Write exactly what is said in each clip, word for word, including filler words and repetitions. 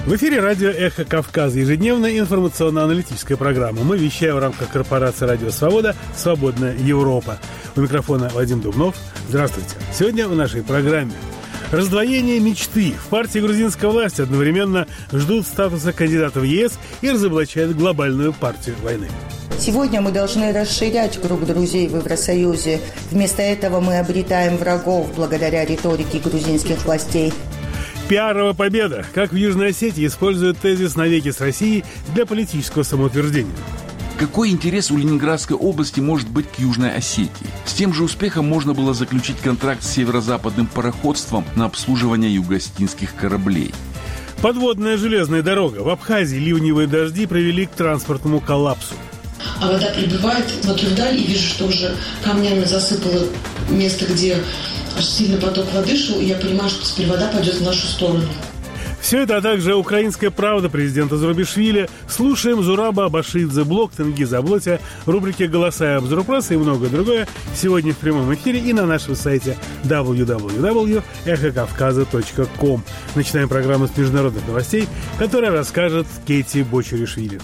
В эфире радио «Эхо Кавказа», ежедневная информационно-аналитическая программа. Мы вещаем в рамках корпорации «Радио Свобода», «Свободная Европа». У микрофона Вадим Дубнов. Здравствуйте. Сегодня в нашей программе раздвоение мечты. В партии грузинской власти одновременно ждут статуса кандидата в ЕС и разоблачают глобальную партию войны. Сегодня мы должны расширять круг друзей в Евросоюзе. Вместо этого мы обретаем врагов благодаря риторике грузинских властей. Пиаровая победа. Как в Южной Осетии используют тезис «навеки с Россией» для политического самоутверждения. Какой интерес у Ленинградской области может быть к Южной Осетии? С тем же успехом можно было заключить контракт с северо-западным пароходством на обслуживание юго-осетинских кораблей. Подводная железная дорога. В Абхазии ливневые дожди привели к транспортному коллапсу. А вода прибывает, смотрю вдаль и вижу, что уже камнями засыпало место, где аж сильный поток воды шел, и я понимаю, что теперь вода пойдет в нашу сторону. Все это, а также «Украинская правда» президента Зурабишвили. Слушаем Зураба Абашидзе, блог Тенгиза Аблотя, рубрики «Голоса и обзорпроса» и многое другое сегодня в прямом эфире и на нашем сайте дабл ю дабл ю дабл ю точка эхо кавказа точка ком. Начинаем программу с международных новостей, которая расскажет Кейти Бочеришвили.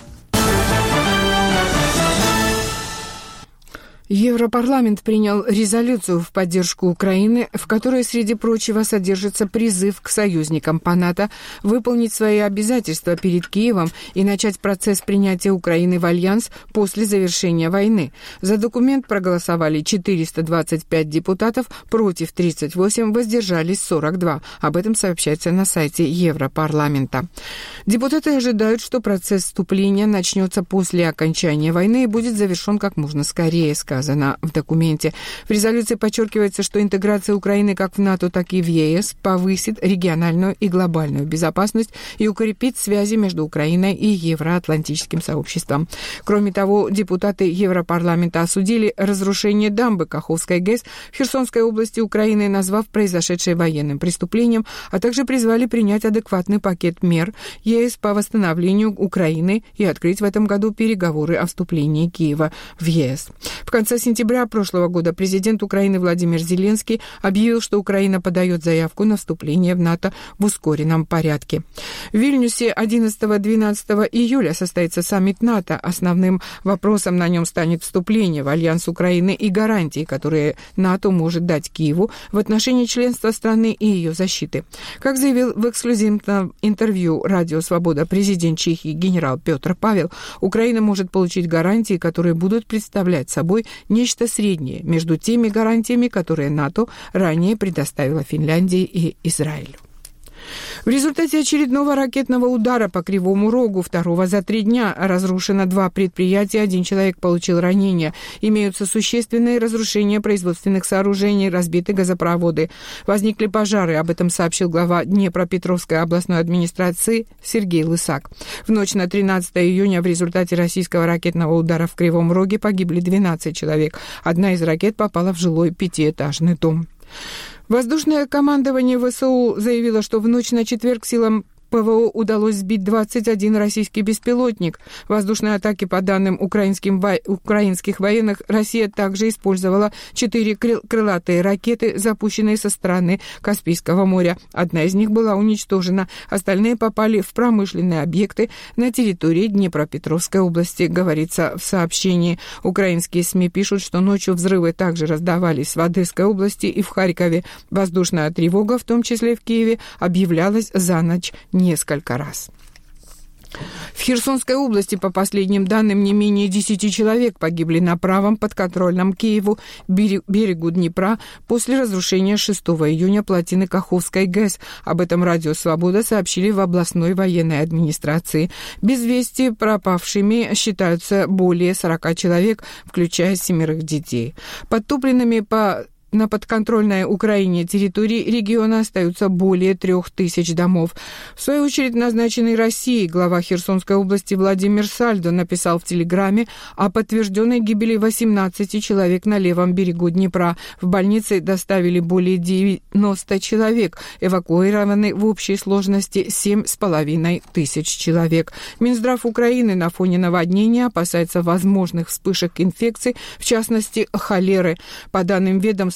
Европарламент принял резолюцию в поддержку Украины, в которой, среди прочего, содержится призыв к союзникам по НАТО выполнить свои обязательства перед Киевом и начать процесс принятия Украины в альянс после завершения войны. За документ проголосовали четыреста двадцать пять депутатов, против тридцать восемь, воздержались сорок два. Об этом сообщается на сайте Европарламента. Депутаты ожидают, что процесс вступления начнется после окончания войны и будет завершен как можно скорее, сказано в документе. В резолюции подчеркивается, что интеграция Украины как в НАТО, так и в ЕС повысит региональную и глобальную безопасность и укрепит связи между Украиной и евроатлантическим сообществом. Кроме того, депутаты Европарламента осудили разрушение дамбы Каховской ГЭС в Херсонской области Украины, назвав произошедшее военным преступлением, а также призвали принять адекватный пакет мер ЕС по восстановлению Украины и открыть в этом году переговоры о вступлении Киева в ЕС. В конце В конце сентября прошлого года президент Украины Владимир Зеленский объявил, что Украина подает заявку на вступление в НАТО в ускоренном порядке. В Вильнюсе одиннадцатого-двенадцатого июля состоится саммит НАТО. Основным вопросом на нем станет вступление в альянс Украины и гарантии, которые НАТО может дать Киеву в отношении членства страны и ее защиты. Как заявил в эксклюзивном интервью «Радио Свобода» президент Чехии генерал Петр Павел, Украина может получить гарантии, которые будут представлять собой нечто среднее между теми гарантиями, которые НАТО ранее предоставила Финляндии и Израилю. В результате очередного ракетного удара по Кривому Рогу, второго за три дня, разрушено два предприятия, один человек получил ранения. Имеются существенные разрушения производственных сооружений, разбиты газопроводы. Возникли пожары, об этом сообщил глава Днепропетровской областной администрации Сергей Лысак. В ночь на тринадцатое июня в результате российского ракетного удара в Кривом Роге погибли двенадцать человек. Одна из ракет попала в жилой пятиэтажный дом. Воздушное командование ВСУ заявило, что в ночь на четверг силам ПВО удалось сбить двадцать один российский беспилотник. Воздушные атаки, по данным украинским во... украинских военных, Россия также использовала четыре крыл... крылатые ракеты, запущенные со стороны Каспийского моря. Одна из них была уничтожена, остальные попали в промышленные объекты на территории Днепропетровской области, говорится в сообщении. Украинские СМИ пишут, что ночью взрывы также раздавались в Одесской области и в Харькове. Воздушная тревога, в том числе в Киеве, объявлялась за ночь несколько раз. В Херсонской области, по последним данным, не менее десяти человек погибли на правом подконтрольном Киеву берегу Днепра после разрушения шестого июня плотины Каховской ГЭС. Об этом Радио Свобода сообщили в областной военной администрации. Без вести пропавшими считаются более сорока человек, включая семерых детей. Подтопленными по На подконтрольной Украине территории региона остаются более трех тысяч домов. В свою очередь, назначенный Россией глава Херсонской области Владимир Сальдо написал в Телеграме о подтвержденной гибели восемнадцати человек на левом берегу Днепра. В больницы доставили более девяноста человек. Эвакуированы в общей сложности семь с половиной тысяч человек. Минздрав Украины на фоне наводнения опасается возможных вспышек инфекций, в частности холеры. По данным ведомства,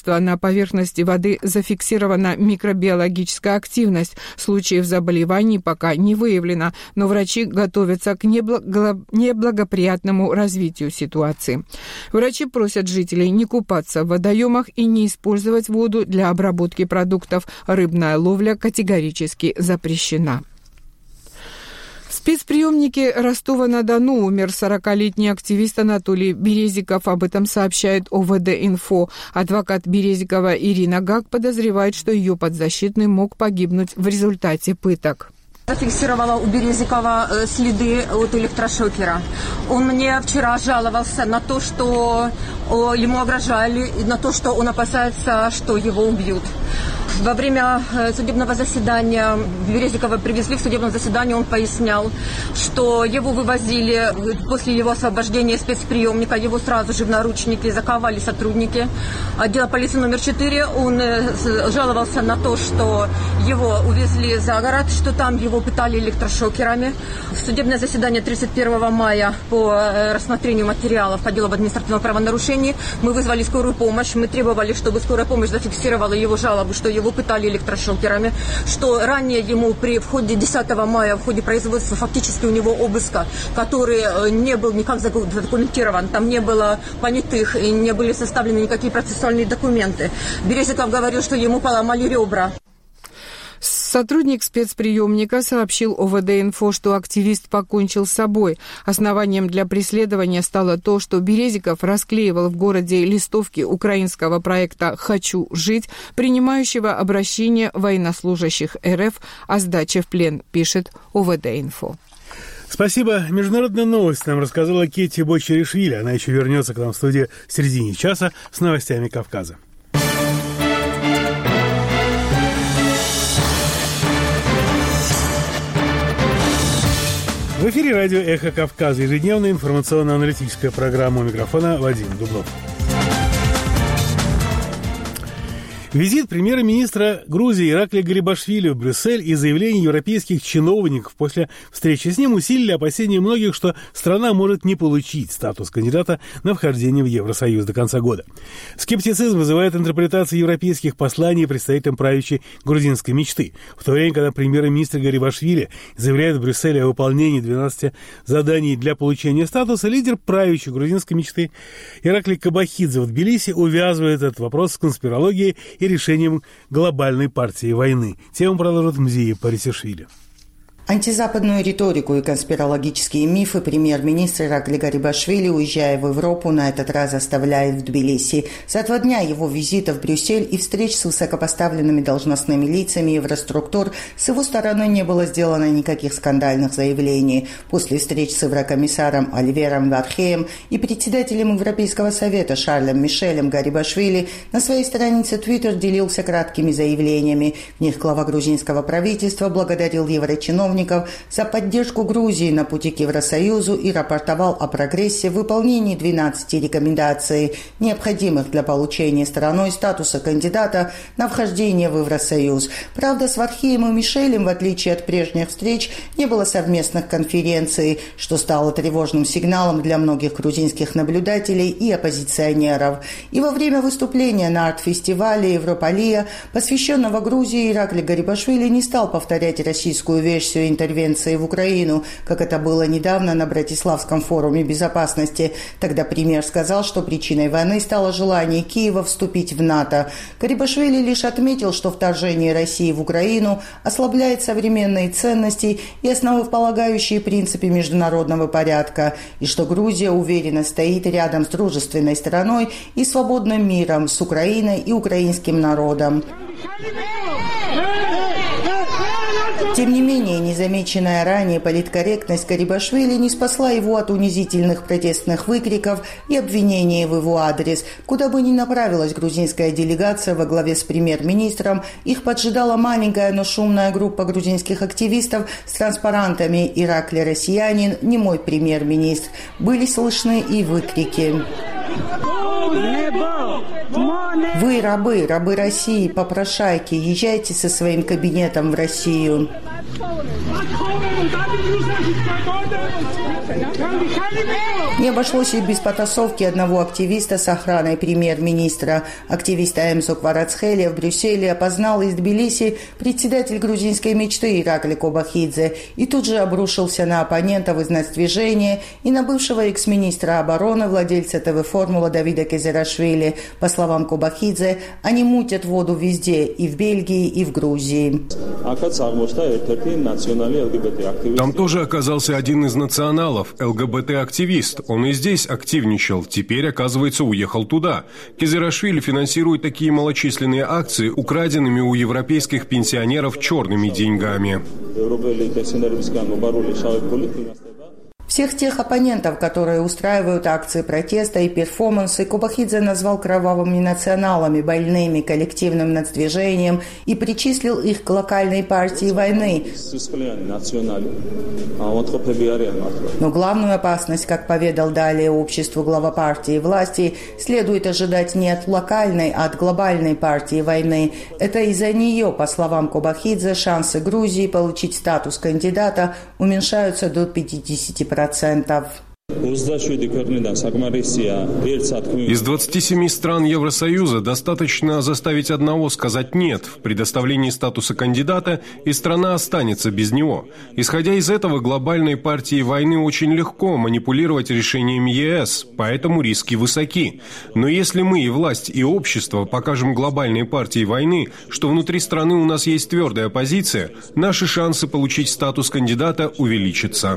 что на поверхности воды зафиксирована микробиологическая активность. Случаев заболеваний пока не выявлено, но врачи готовятся к неблагоприятному развитию ситуации. Врачи просят жителей не купаться в водоемах и не использовать воду для обработки продуктов. Рыбная ловля категорически запрещена. В спецприемнике Ростова-на-Дону умер сорокалетний активист Анатолий Березиков. Об этом сообщает О В Д-Инфо. Адвокат Березикова Ирина Гак подозревает, что ее подзащитный мог погибнуть в результате пыток. Зафиксировала у Березикова следы от электрошокера. Он мне вчера жаловался на то, что ему угрожали, и на то, что он опасается, что его убьют. Во время судебного заседания Березикова привезли в судебное заседание, он пояснял, что его вывозили после его освобождения из спецприемника, его сразу же в наручники заковали сотрудники отдела полиции номер четыре. Он жаловался на то, что его увезли за город, что там его пытали электрошокерами. В судебное заседание тридцать первого мая по рассмотрению материалов по делу об административном правонарушении мы вызвали скорую помощь. Мы требовали, чтобы скорая помощь зафиксировала его жалобу, что его пытали электрошокерами, что ранее ему при входе десятого мая, в ходе производства фактически у него обыска, который не был никак задокументирован, там не было понятых и не были составлены никакие процессуальные документы. Березиков говорил, что ему поломали ребра. Сотрудник спецприемника сообщил О В Д-Инфо, что активист покончил с собой. Основанием для преследования стало то, что Березиков расклеивал в городе листовки украинского проекта «Хочу жить», принимающего обращение военнослужащих Р Ф о сдаче в плен, пишет О В Д-Инфо. Спасибо. Международная новость нам рассказала Кетти Бочаришвили. Она еще вернется к нам в студию в середине часа с новостями Кавказа. В эфире радио «Эхо Кавказа», ежедневная информационно-аналитическая программа. У микрофона Вадим Дублов. Визит премьер-министра Грузии Ираклия Гарибашвили в Брюссель и заявления европейских чиновников после встречи с ним усилили опасения многих, что страна может не получить статус кандидата на вхождение в Евросоюз до конца года. Скептицизм вызывает интерпретация европейских посланий представителям правящей грузинской мечты. В то время, когда премьер-министр Гарибашвили заявляет в Брюсселе о выполнении двенадцати заданий для получения статуса, лидер правящей грузинской мечты Ираклий Кабахидзе в Тбилиси увязывает этот вопрос с конспирологией и решением глобальной партии войны. Тему продолжит Мзия Парисишвили. Антизападную риторику и конспирологические мифы премьер-министр Ираклий Гарибашвили, уезжая в Европу, на этот раз оставляет в Тбилиси. За два дня его визита в Брюссель и встреч с высокопоставленными должностными лицами евроструктур с его стороны не было сделано никаких скандальных заявлений. После встреч с еврокомиссаром Оливером Вархеем и председателем Европейского совета Шарлем Мишелем Гарибашвили на своей странице Twitter делился краткими заявлениями. В них глава грузинского правительства благодарил еврочиновников за поддержку Грузии на пути к Евросоюзу и рапортовал о прогрессе в выполнении двенадцати рекомендаций, необходимых для получения страной статуса кандидата на вхождение в Евросоюз. Правда, с Вархеем и Мишелем, в отличие от прежних встреч, не было совместных конференций, что стало тревожным сигналом для многих грузинских наблюдателей и оппозиционеров. И во время выступления на арт-фестивале «Европалия», посвященного Грузии, Ираклий Гарибашвили не стал повторять российскую версию интервенции в Украину, как это было недавно на Братиславском форуме безопасности. Тогда премьер сказал, что причиной войны стало желание Киева вступить в НАТО. Гарибашвили лишь отметил, что вторжение России в Украину ослабляет современные ценности и основополагающие принципы международного порядка, и что Грузия уверенно стоит рядом с дружественной страной и свободным миром, с Украиной и украинским народом. Тем не менее, незамеченная ранее политкорректность Гарибашвили не спасла его от унизительных протестных выкриков и обвинений в его адрес. Куда бы ни направилась грузинская делегация во главе с премьер-министром, их поджидала маленькая, но шумная группа грузинских активистов с транспарантами «Ираклий россиянин, не мой премьер-министр». Были слышны и выкрики. «Вы рабы, рабы России, попрошайки, езжайте со своим кабинетом в Россию». Не обошлось и без потасовки одного активиста с охраной премьер-министра. Активиста Эмзо Кварацхелия в Брюсселе опознал из Тбилиси председатель грузинской мечты Иракли Кобахидзе и тут же обрушился на оппонентов из нацдвижения и на бывшего экс-министра обороны, владельца ТВ-формула Давида Кезерашвили. По словам Кобахидзе, они мутят воду везде, и в Бельгии, и в Грузии. Там тоже оказался один из националов, ЛГБТ-активист. Он и здесь активничал, теперь, оказывается, уехал туда. Кезерашвили финансирует такие малочисленные акции украденными у европейских пенсионеров черными деньгами. Всех тех оппонентов, которые устраивают акции протеста и перформансы, Кобахидзе назвал кровавыми националами, больными, коллективным нацдвижением и причислил их к локальной партии войны. Но главную опасность, как поведал далее обществу глава партии власти, следует ожидать не от локальной, а от глобальной партии войны. Это из-за нее, по словам Кобахидзе, шансы Грузии получить статус кандидата уменьшаются до пятидесяти процентов. Из двадцати семи стран Евросоюза достаточно заставить одного сказать «нет» в предоставлении статуса кандидата, и страна останется без него. Исходя из этого, глобальной партии войны очень легко манипулировать решениями ЕС, поэтому риски высоки. Но если мы, и власть, и общество, покажем глобальной партии войны, что внутри страны у нас есть твердая позиция, наши шансы получить статус кандидата увеличатся.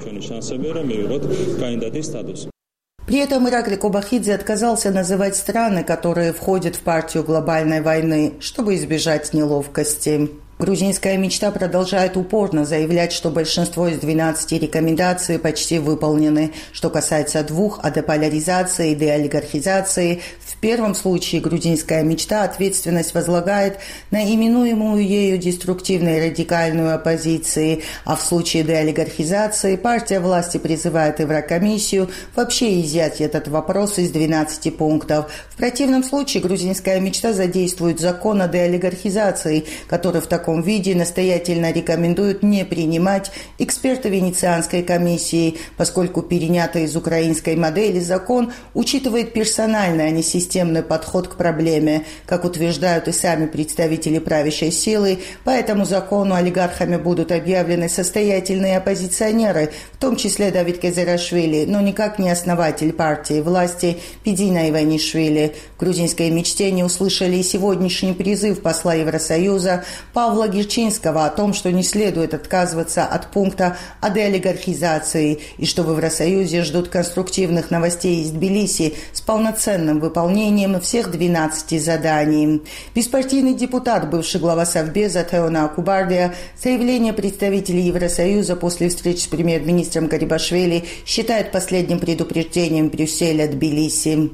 При этом Иракли Кобахидзе отказался называть страны, которые входят в партию глобальной войны, чтобы избежать неловкости. Грузинская мечта продолжает упорно заявлять, что большинство из двенадцати рекомендаций почти выполнены. Что касается двух, о деполяризации и деолигархизации, в первом случае грузинская мечта ответственность возлагает на именуемую ею деструктивной радикальную оппозицию, а в случае деолигархизации партия власти призывает Еврокомиссию вообще изъять этот вопрос из двенадцати пунктов. В противном случае грузинская мечта задействует закон о деолигархизации, который в таком виде настоятельно рекомендуют не принимать эксперты Венецианской комиссии, поскольку перенятый из украинской модели закон учитывает персональный, а не системный подход к проблеме. Как утверждают и сами представители правящей силы, по этому закону олигархами будут объявлены состоятельные оппозиционеры, в том числе Давид Кезерашвили, но никак не основатель партии власти Пидина Иванишвили. В грузинской мечте не услышали и сегодняшний призыв посла Евросоюза Павла Герчинского о том, что не следует отказываться от пункта о деолигархизации и что в Евросоюзе ждут конструктивных новостей из Тбилиси с полноценным выполнением всех двенадцати заданий. Беспартийный депутат, бывший глава Совбеза Теона Акубардия, заявление представителей Евросоюза после встреч с премьер-министром Гарибашвили считает последним предупреждением Брюсселя Тбилиси.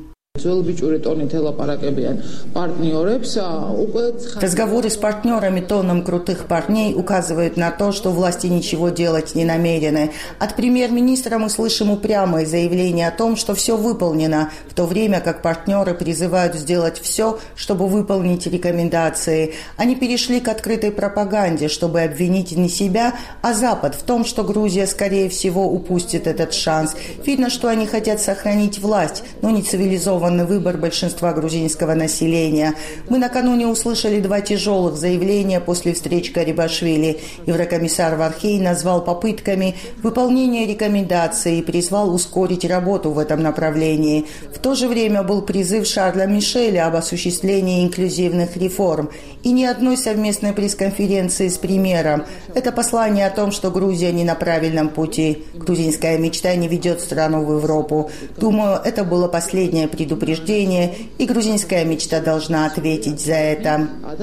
Разговоры с партнерами тоном крутых парней указывают на то, что власти ничего делать не намерены. От премьер-министра мы слышим упрямые заявления о том, что все выполнено, в то время как партнеры призывают сделать все, чтобы выполнить рекомендации. Они перешли к открытой пропаганде, чтобы обвинить не себя, а Запад в том, что Грузия, скорее всего, упустит этот шанс. Видно, что они хотят сохранить власть, но не цивилизованно выбор большинства грузинского населения. Мы накануне услышали два тяжелых заявления после встреч Гарибашвили. Еврокомиссар Вархей назвал попытками выполнения рекомендаций и призвал ускорить работу в этом направлении. В то же время был призыв Шарля Мишеля об осуществлении инклюзивных реформ. И ни одной совместной пресс-конференции с премьером. Это послание о том, что Грузия не на правильном пути. Грузинская мечта не ведет страну в Европу. Думаю, это было последнее предупреждение. предупреждение, и грузинская мечта должна ответить за это.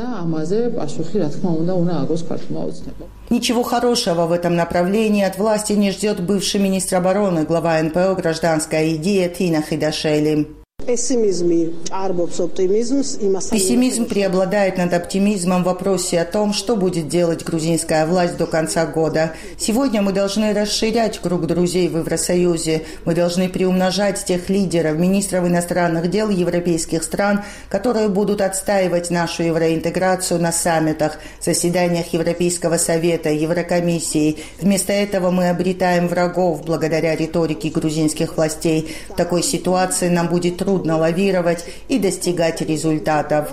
Ничего хорошего в этом направлении от власти не ждет бывший министр обороны, глава эн пэ о «Гражданская идея» Тина Хидашели. Пессимизм преобладает над оптимизмом в вопросе о том, что будет делать грузинская власть до конца года. Сегодня мы должны расширять круг друзей в Евросоюзе. Мы должны приумножать тех лидеров, министров иностранных дел европейских стран, которые будут отстаивать нашу евроинтеграцию на саммитах, заседаниях Европейского совета, Еврокомиссии. Вместо этого мы обретаем врагов благодаря риторике грузинских властей. В такой ситуации нам будет трудно лавировать и достигать результатов.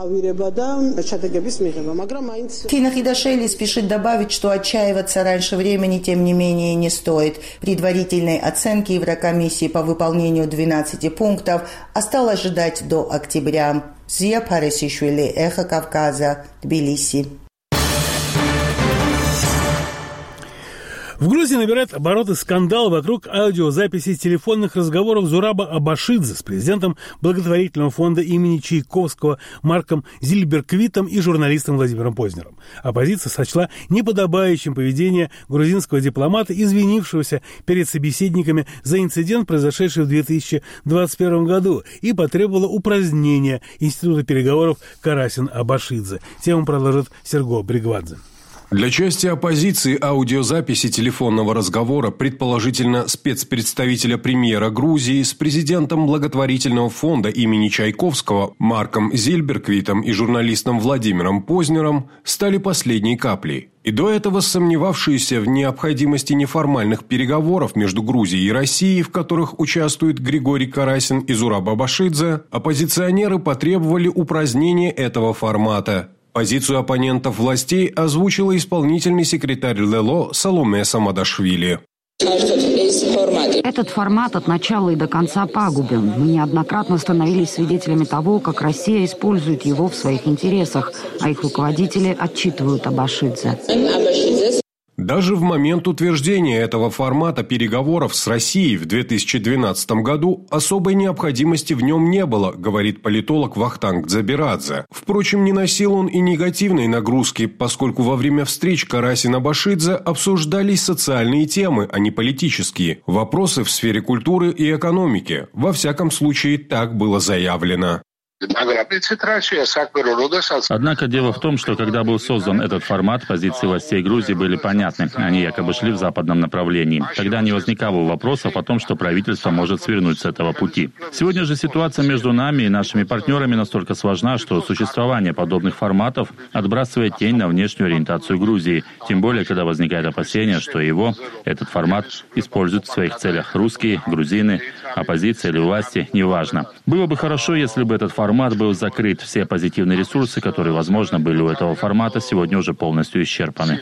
Кина Хидашвили спешит добавить, что отчаиваться раньше времени, тем не менее, не стоит. Предварительной оценки Еврокомиссии по выполнению двенадцати пунктов осталось ждать до октября. Зия Парисишвили, Эхо Кавказа, Тбилиси. В Грузии набирает обороты скандал вокруг аудиозаписи телефонных разговоров Зураба Абашидзе с президентом благотворительного фонда имени Чайковского Марком Зильберквитом и журналистом Владимиром Познером. Оппозиция сочла неподобающим поведение грузинского дипломата, извинившегося перед собеседниками за инцидент, произошедший в две тысячи двадцать первом году, и потребовала упразднения института переговоров Карасин-Абашидзе. Тему продолжит Серго Бригвадзе. Для части оппозиции аудиозаписи телефонного разговора, предположительно спецпредставителя премьера Грузии с президентом благотворительного фонда имени Чайковского Марком Зильберквитом и журналистом Владимиром Познером, стали последней каплей. И до этого сомневавшиеся в необходимости неформальных переговоров между Грузией и Россией, в которых участвуют Григорий Карасин и Зураб Абашидзе, оппозиционеры потребовали упразднения этого формата. Позицию оппонентов властей озвучила исполнительный секретарь ЛЭЛО Саломе Самадашвили. Этот формат от начала и до конца пагубен. Мы неоднократно становились свидетелями того, как Россия использует его в своих интересах, а их руководители отчитывают Абашидзе. Даже в момент утверждения этого формата переговоров с Россией в две тысячи двенадцатом году особой необходимости в нем не было, говорит политолог Вахтанг Дзабирадзе. Впрочем, не носил он и негативной нагрузки, поскольку во время встреч Карасин-Абашидзе обсуждались социальные темы, а не политические, вопросы в сфере культуры и экономики. Во всяком случае, так было заявлено. Однако дело в том, что когда был создан этот формат, позиции властей Грузии были понятны. Они якобы шли в западном направлении. Тогда не возникало вопросов о том, что правительство может свернуть с этого пути. Сегодня же ситуация между нами и нашими партнерами настолько сложна, что существование подобных форматов отбрасывает тень на внешнюю ориентацию Грузии. Тем более, когда возникает опасение, что его, этот формат, используют в своих целях русские, грузины, оппозиция или власти, неважно. Было бы хорошо, если бы этот формат Формат был закрыт. Все позитивные ресурсы, которые, возможно, были у этого формата, сегодня уже полностью исчерпаны.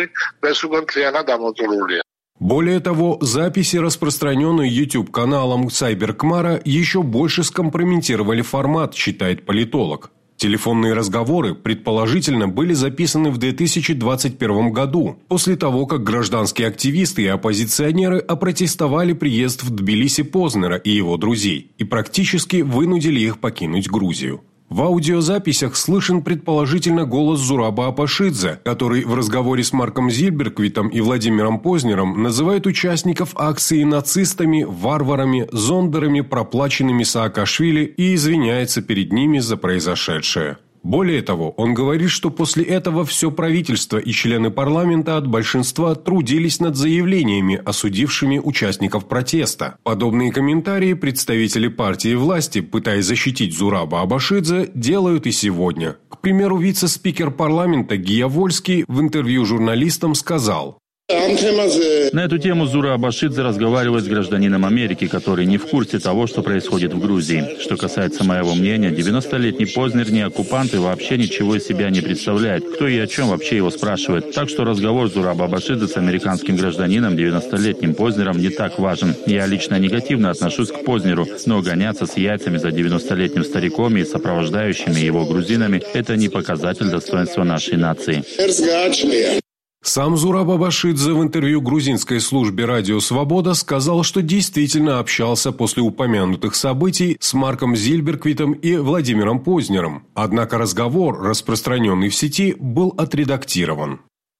Более того, записи, распространенные YouTube-каналом Сайберкмара, еще больше скомпрометировали формат, считает политолог. Телефонные разговоры, предположительно, были записаны в две тысячи двадцать первом году, после того, как гражданские активисты и оппозиционеры опротестовали приезд в Тбилиси Познера и его друзей и практически вынудили их покинуть Грузию. В аудиозаписях слышен предположительно голос Зураба Абашидзе, который в разговоре с Марком Зильберквитом и Владимиром Познером называет участников акции нацистами, варварами, зондерами, проплаченными Саакашвили и извиняется перед ними за произошедшее. Более того, он говорит, что после этого все правительство и члены парламента от большинства трудились над заявлениями, осудившими участников протеста. Подобные комментарии представители партии власти, пытаясь защитить Зураба Абашидзе, делают и сегодня. К примеру, вице-спикер парламента Гия Вольский в интервью журналистам сказал: На эту тему Зура Абашидзе разговаривает с гражданином Америки, который не в курсе того, что происходит в Грузии. Что касается моего мнения, девяностолетний Познер не оккупант и вообще ничего из себя не представляет. Кто и о чем вообще его спрашивает. Так что разговор Зураба Абашидзе с американским гражданином, девяностолетним Познером, не так важен. Я лично негативно отношусь к Познеру, но гоняться с яйцами за девяностолетним стариком и сопровождающими его грузинами – это не показатель достоинства нашей нации. Сам Зураб Абашидзе в интервью грузинской службе «Радио Свобода» сказал, что действительно общался после упомянутых событий с Марком Зильберквитом и Владимиром Познером. Однако разговор, распространенный в сети, был отредактирован.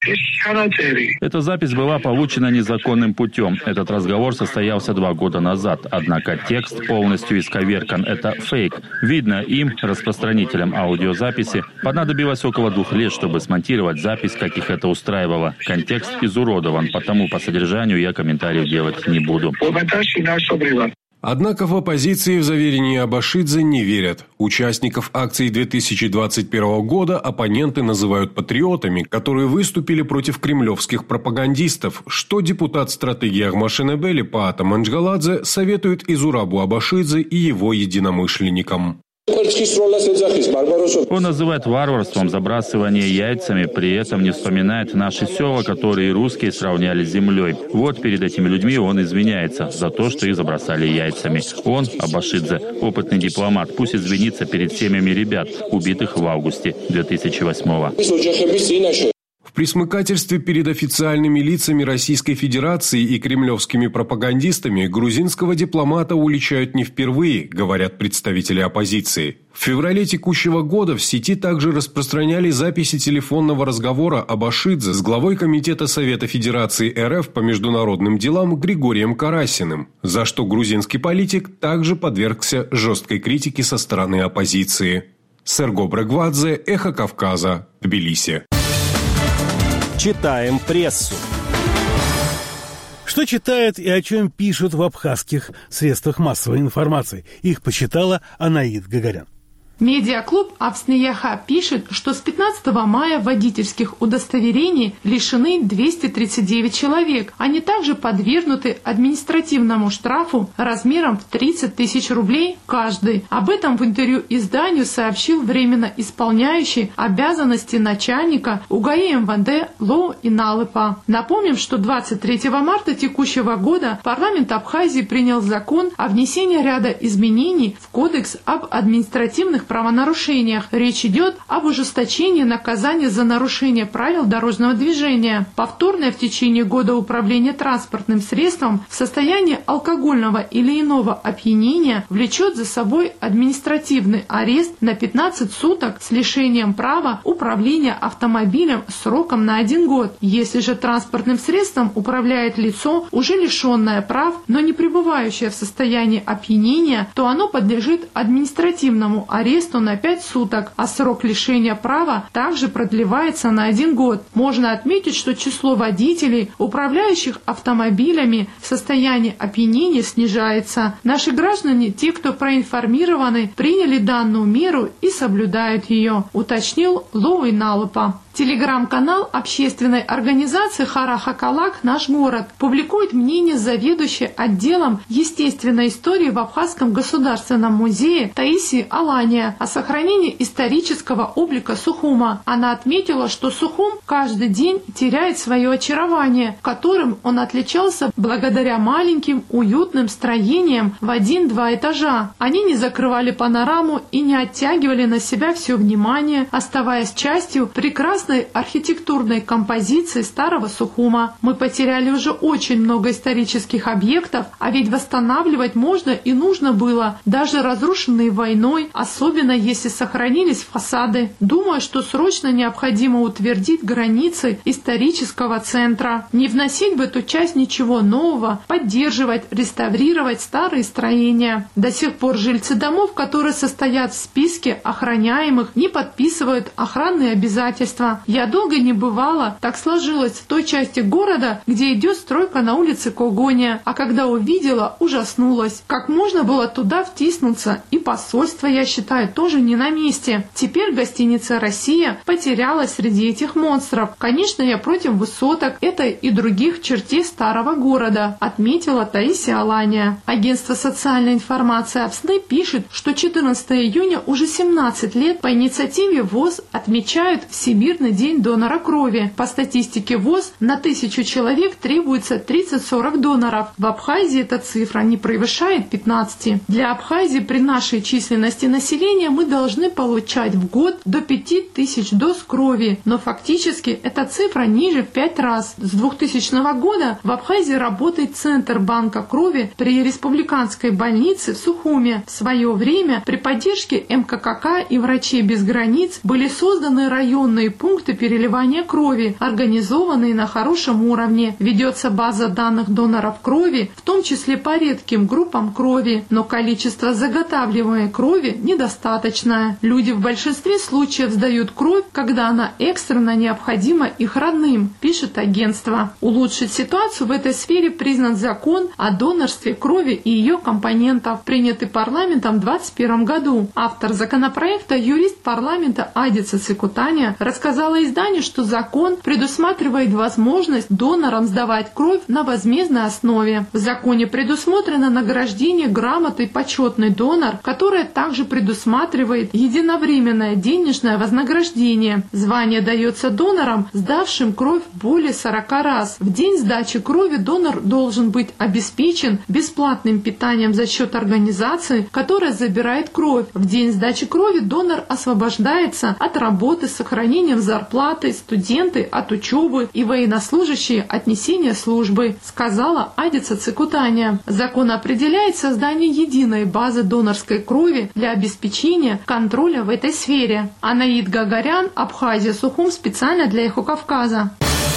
Эта запись была получена незаконным путем. Этот разговор состоялся два года назад. Однако текст полностью исковеркан. Это фейк. Видно, им, распространителям аудиозаписи, понадобилось около двух лет, чтобы смонтировать запись, как их это устраивало. Контекст изуродован, потому по содержанию я комментариев делать не буду. Однако в оппозиции в заверение Абашидзе не верят. Участников акций две тысячи двадцать первого года оппоненты называют патриотами, которые выступили против кремлевских пропагандистов, что депутат стратегии Агмашенебели Паата Манчгаладзе советует и Зурабу Абашидзе, и его единомышленникам. Он называет варварством забрасывание яйцами, при этом не вспоминает наши села, которые русские сравняли с землей. Вот перед этими людьми он извиняется за то, что их забросали яйцами. Он, Абашидзе, опытный дипломат, пусть извинится перед семьями ребят, убитых в августе две тысячи восьмого. В пресмыкательстве перед официальными лицами Российской Федерации и кремлевскими пропагандистами грузинского дипломата уличают не впервые, говорят представители оппозиции. В феврале текущего года в сети также распространяли записи телефонного разговора Абашидзе с главой Комитета Совета Федерации РФ по международным делам Григорием Карасиным, за что грузинский политик также подвергся жесткой критике со стороны оппозиции. Серго Брегвадзе, Эхо Кавказа, Тбилиси. Читаем прессу. Что читают и о чем пишут в абхазских средствах массовой информации? Их почитала Анаид Гагарян. Медиаклуб «Абснияха» пишет, что с пятнадцатого мая водительских удостоверений лишены двести тридцать девять человек. Они также подвергнуты административному штрафу размером в тридцать тысяч рублей каждый. Об этом в интервью изданию сообщил временно исполняющий обязанности начальника УГАИ МВД Лоу Иналыпа. Напомним, что двадцать третьего марта текущего года парламент Абхазии принял закон о внесении ряда изменений в Кодекс об административных правонарушениях. Речь идет об ужесточении наказания за нарушение правил дорожного движения. Повторное в течение года управление транспортным средством в состоянии алкогольного или иного опьянения влечет за собой административный арест на пятнадцать суток с лишением права управления автомобилем сроком на один год. Если же транспортным средством управляет лицо, уже лишенное прав, но не пребывающее в состоянии опьянения, то оно подлежит административному аресту на пять суток, а срок лишения права также продлевается на один год. Можно отметить, что число водителей, управляющих автомобилями в состоянии опьянения, снижается. Наши граждане, те, кто проинформированы, приняли данную меру и соблюдают ее, уточнил Лоу Иналыпа. Телеграм-канал общественной организации «Харахакалак. Наш город» публикует мнение заведующей отделом естественной истории в Абхазском государственном музее Таисии Алания о сохранении исторического облика Сухума. Она отметила, что Сухум каждый день теряет свое очарование, которым он отличался благодаря маленьким уютным строениям в один-два этажа. Они не закрывали панораму и не оттягивали на себя все внимание, оставаясь частью прекрасной архитектурной композиции старого Сухума. Мы потеряли уже очень много исторических объектов, а ведь восстанавливать можно и нужно было, даже разрушенные войной, особенно если сохранились фасады. Думаю, что срочно необходимо утвердить границы исторического центра. Не вносить в эту часть ничего нового, поддерживать, реставрировать старые строения. До сих пор жильцы домов, которые состоят в списке охраняемых, не подписывают охранные обязательства. Я долго не бывала, так сложилось в той части города, где идет стройка на улице Когония, а когда увидела, ужаснулась. Как можно было туда втиснуться? И посольство, я считаю, тоже не на месте. Теперь гостиница «Россия» потерялась среди этих монстров. Конечно, я против высоток этой и других чертей старого города, отметила Таисия Алания. Агентство социальной информации АПСНы пишет, что четырнадцатого июня уже семнадцать лет по инициативе ВОЗ отмечают Всемирный день донора крови. По статистике ВОЗ на тысячу человек требуется тридцать-сорок доноров. В Абхазии эта цифра не превышает пятнадцати. Для Абхазии при нашей численности населения мы должны получать в год до пяти тысяч доз крови, но фактически эта цифра ниже в пять раз. С двухтысячного года в Абхазии работает Центр банка крови при республиканской больнице в Сухуме. В свое время при поддержке МККК и Врачей без границ были созданы районные пункты пункты переливания крови, организованные на хорошем уровне. Ведется база данных доноров крови, в том числе по редким группам крови, но количество заготавливаемой крови недостаточное. Люди в большинстве случаев сдают кровь, когда она экстренно необходима их родным, пишет агентство. Улучшить ситуацию в этой сфере признан закон о донорстве крови и ее компонентов, принятый парламентом в двадцать первом году. Автор законопроекта, юрист парламента Адица Цикутаня, рассказала изданию, что закон предусматривает возможность донорам сдавать кровь на возмездной основе. В законе предусмотрено награждение грамотой «Почетный донор», которое также предусматривает единовременное денежное вознаграждение. Звание дается донорам, сдавшим кровь более сорока раз. В день сдачи крови донор должен быть обеспечен бесплатным питанием за счет организации, которая забирает кровь. В день сдачи крови донор освобождается от работы с сохранением зарплаты, студенты от учебы и военнослужащие от несения службы, сказала Адица Цикутаня. Закон определяет создание единой базы донорской крови для обеспечения контроля в этой сфере. Анаид Гагарян, Абхазия, Сухум, специально для Эхо Кавказа.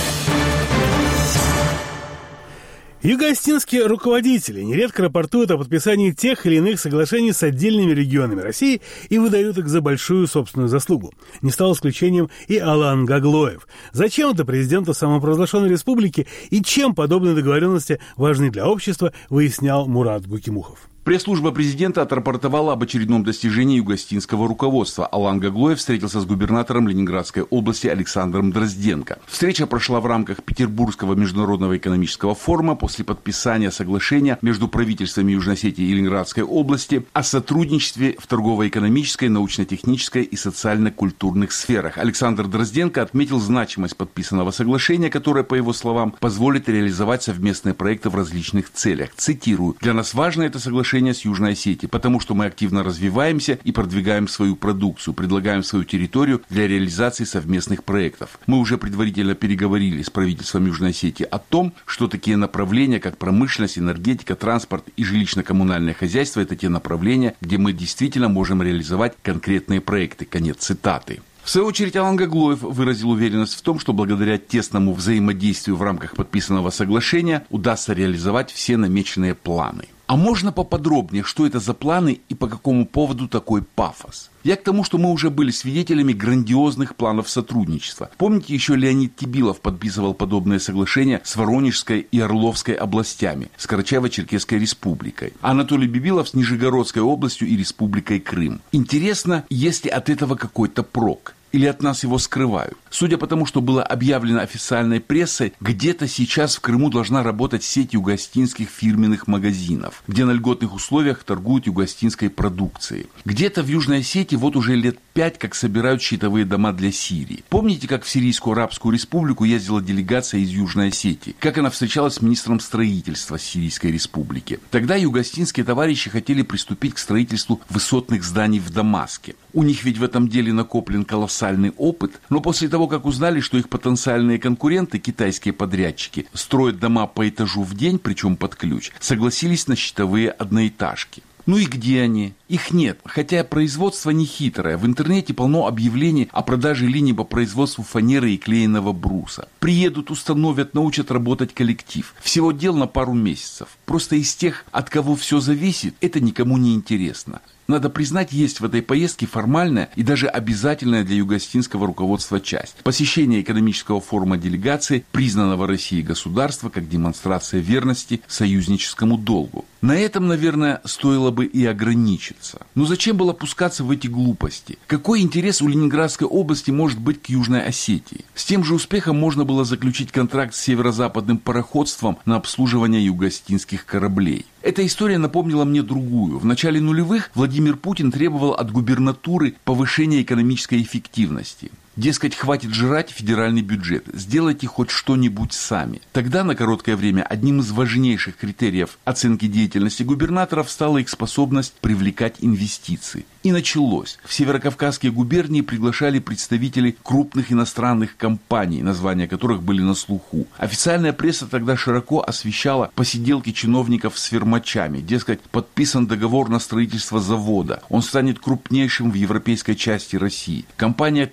Юго-остинские руководители нередко рапортуют о подписании тех или иных соглашений с отдельными регионами России и выдают их за большую собственную заслугу. Не стал исключением и Алан Гаглоев. Зачем это президенту самопровозглашенной республики и чем подобные договоренности важны для общества, выяснял Мурат Гукимухов. Пресс-служба президента отрапортовала об очередном достижении юго-остинского руководства. Алан Гаглоев встретился с губернатором Ленинградской области Александром Дрозденко. Встреча прошла в рамках Петербургского международного экономического форума после подписания соглашения между правительствами Южной Осетии и Ленинградской области о сотрудничестве в торгово-экономической, научно-технической и социально-культурных сферах. Александр Дрозденко отметил значимость подписанного соглашения, которое, по его словам, позволит реализовать совместные проекты в различных целях. Цитирую: «Для нас важно это соглашение с Южной Осетией, потому что мы активно развиваемся и продвигаем свою продукцию, предлагаем свою территорию для реализации совместных проектов. Мы уже предварительно переговорили с правительством Южной Осетии о том, что такие направления, как промышленность, энергетика, транспорт и жилищно-коммунальное хозяйство – это те направления, где мы действительно можем реализовать конкретные проекты». Конец цитаты. В свою очередь, Алан Гаглоев выразил уверенность в том, что благодаря тесному взаимодействию в рамках подписанного соглашения удастся реализовать все намеченные планы. А можно поподробнее, что это за планы и по какому поводу такой пафос? Я к тому, что мы уже были свидетелями грандиозных планов сотрудничества. Помните, еще Леонид Кибилов подписывал подобное соглашение с Воронежской и Орловской областями, с Карачаево-Черкесской республикой, а Анатолий Бибилов с Нижегородской областью и Республикой Крым. Интересно, есть ли от этого какой-то прок? Или от нас его скрывают? Судя по тому, что было объявлено официальной прессой, где-то сейчас в Крыму должна работать сеть юго-остинских фирменных магазинов, где на льготных условиях торгуют юго-остинской продукцией. Где-то в Южной Осетии вот уже лет пять как собирают щитовые дома для Сирии. Помните, как в Сирийскую Арабскую Республику ездила делегация из Южной Осетии? Как она встречалась с министром строительства Сирийской Республики? Тогда юго-остинские товарищи хотели приступить к строительству высотных зданий в Дамаске. У них ведь в этом деле накоплен колоссальный опыт, но после того, как узнали, что их потенциальные конкуренты, китайские подрядчики, строят дома по этажу в день, причем под ключ, согласились на щитовые одноэтажки. Ну и где они? Их нет. Хотя производство не хитрое. В интернете полно объявлений о продаже линий по производству фанеры и клееного бруса. Приедут, установят, научат работать коллектив. Всего дел на пару месяцев. Просто из тех, от кого все зависит, это никому не интересно. Надо признать, есть в этой поездке формальная и даже обязательная для юго-остинского руководства часть. Посещение экономического форума делегации признанного Россией государства как демонстрация верности союзническому долгу. На этом, наверное, стоило бы и ограничиться. Но зачем было пускаться в эти глупости? Какой интерес у Ленинградской области может быть к Южной Осетии? С тем же успехом можно было заключить контракт с северо-западным пароходством на обслуживание юго-остинских кораблей. Эта история напомнила мне другую. В начале нулевых Владимир Путин требовал от губернатуры повышения экономической эффективности. Дескать, хватит жрать федеральный бюджет, сделайте хоть что-нибудь сами. Тогда на короткое время одним из важнейших критериев оценки деятельности губернаторов стала их способность привлекать инвестиции. И началось. В северокавказские губернии приглашали представителей крупных иностранных компаний, названия которых были на слуху. Официальная пресса тогда широко освещала посиделки чиновников с фермачами. Дескать, подписан договор на строительство завода. Он станет крупнейшим в европейской части России. Компания такая-то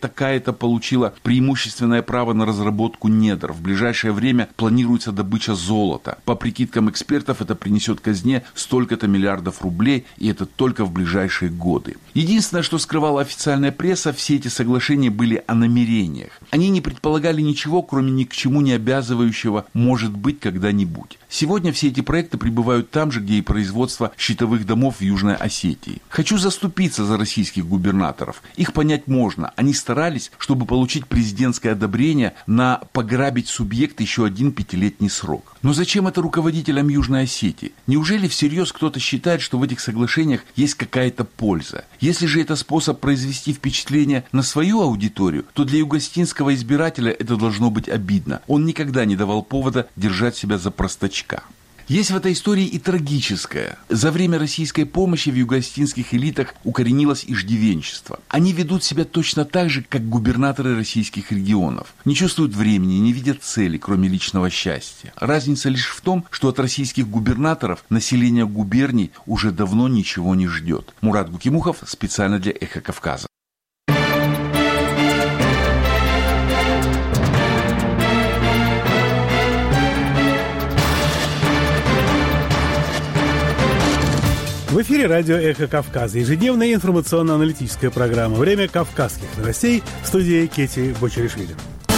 планета получила преимущественное право на разработку недр. В ближайшее время планируется добыча золота. По прикидкам экспертов, это принесет казне столько-то миллиардов рублей, и это только в ближайшие годы. Единственное, что скрывала официальная пресса, все эти соглашения были о намерениях. Они не предполагали ничего, кроме ни к чему не обязывающего «может быть когда-нибудь». Сегодня все эти проекты пребывают там же, где и производство щитовых домов в Южной Осетии. Хочу заступиться за российских губернаторов. Их понять можно. Они старались, чтобы получить президентское одобрение на пограбить субъект еще один пятилетний срок. Но зачем это руководителям Южной Осетии? Неужели всерьез кто-то считает, что в этих соглашениях есть какая-то польза? Если же это способ произвести впечатление на свою аудиторию, то для югостинского избирателя это должно быть обидно. Он никогда не давал повода держать себя за простачка. Есть в этой истории и трагическое. За время российской помощи в югоостинских элитах укоренилось иждивенчество. Они ведут себя точно так же, как губернаторы российских регионов. Не чувствуют времени, не видят цели, кроме личного счастья. Разница лишь в том, что от российских губернаторов население губерний уже давно ничего не ждет. Мурат Гукимухов специально для «Эхо Кавказа». В эфире радио «Эхо Кавказа». Ежедневная информационно-аналитическая программа «Время кавказских новостей» в студии Кети Бочаришвили.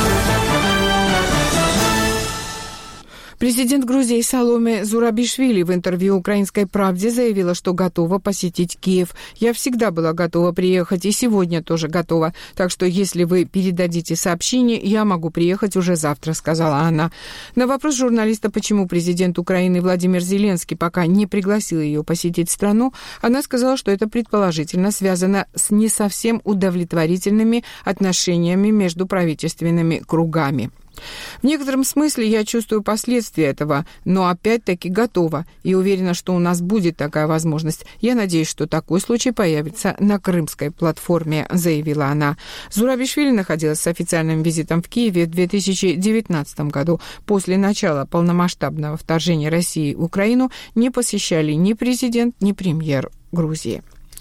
Президент Грузии Саломе Зурабишвили в интервью «Украинской правде» заявила, что готова посетить Киев. «Я всегда была готова приехать, и сегодня тоже готова. Так что, если вы передадите сообщение, я могу приехать уже завтра», — сказала она. На вопрос журналиста, почему президент Украины Владимир Зеленский пока не пригласил ее посетить страну, она сказала, что это предположительно связано с не совсем удовлетворительными отношениями между правительственными кругами. В некотором смысле я чувствую последствия этого, но опять-таки готова и уверена, что у нас будет такая возможность. Я надеюсь, что такой случай появится на крымской платформе, заявила она. Зурабишвили находилась с официальным визитом в Киеве в две тысячи девятнадцатом году. После начала полномасштабного вторжения России в Украину не посещали ни президент, ни премьер Грузии.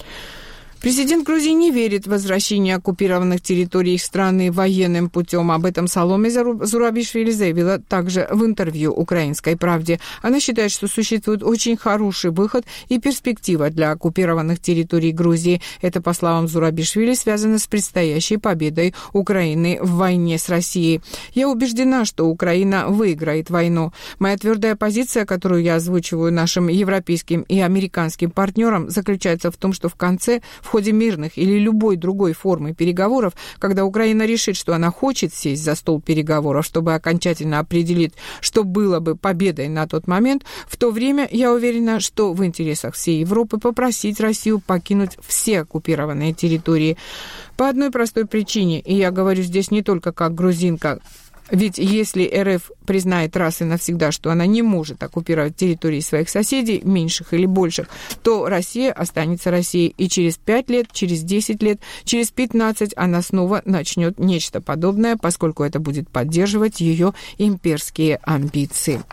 Президент Грузии не верит в возвращение оккупированных территорий их страны военным путем. Об этом Саломе Зурабишвили заявила также в интервью «Украинской правде». Она считает, что существует очень хороший выход и перспектива для оккупированных территорий Грузии. Это, по словам Зурабишвили, связано с предстоящей победой Украины в войне с Россией. «Я убеждена, что Украина выиграет войну. Моя твердая позиция, которую я озвучиваю нашим европейским и американским партнерам, заключается в том, что в конце, в В ходе мирных или любой другой формы переговоров, когда Украина решит, что она хочет сесть за стол переговоров, чтобы окончательно определить, что было бы победой на тот момент, в то время я уверена, что в интересах всей Европы попросить Россию покинуть все оккупированные территории. По одной простой причине, и я говорю здесь не только как грузинка, ведь если РФ признает раз и навсегда, что она не может оккупировать территории своих соседей, меньших или больших, то Россия останется Россией. И через пять лет, через десять лет, через пятнадцать она снова начнет нечто подобное, поскольку это будет поддерживать ее имперские амбиции.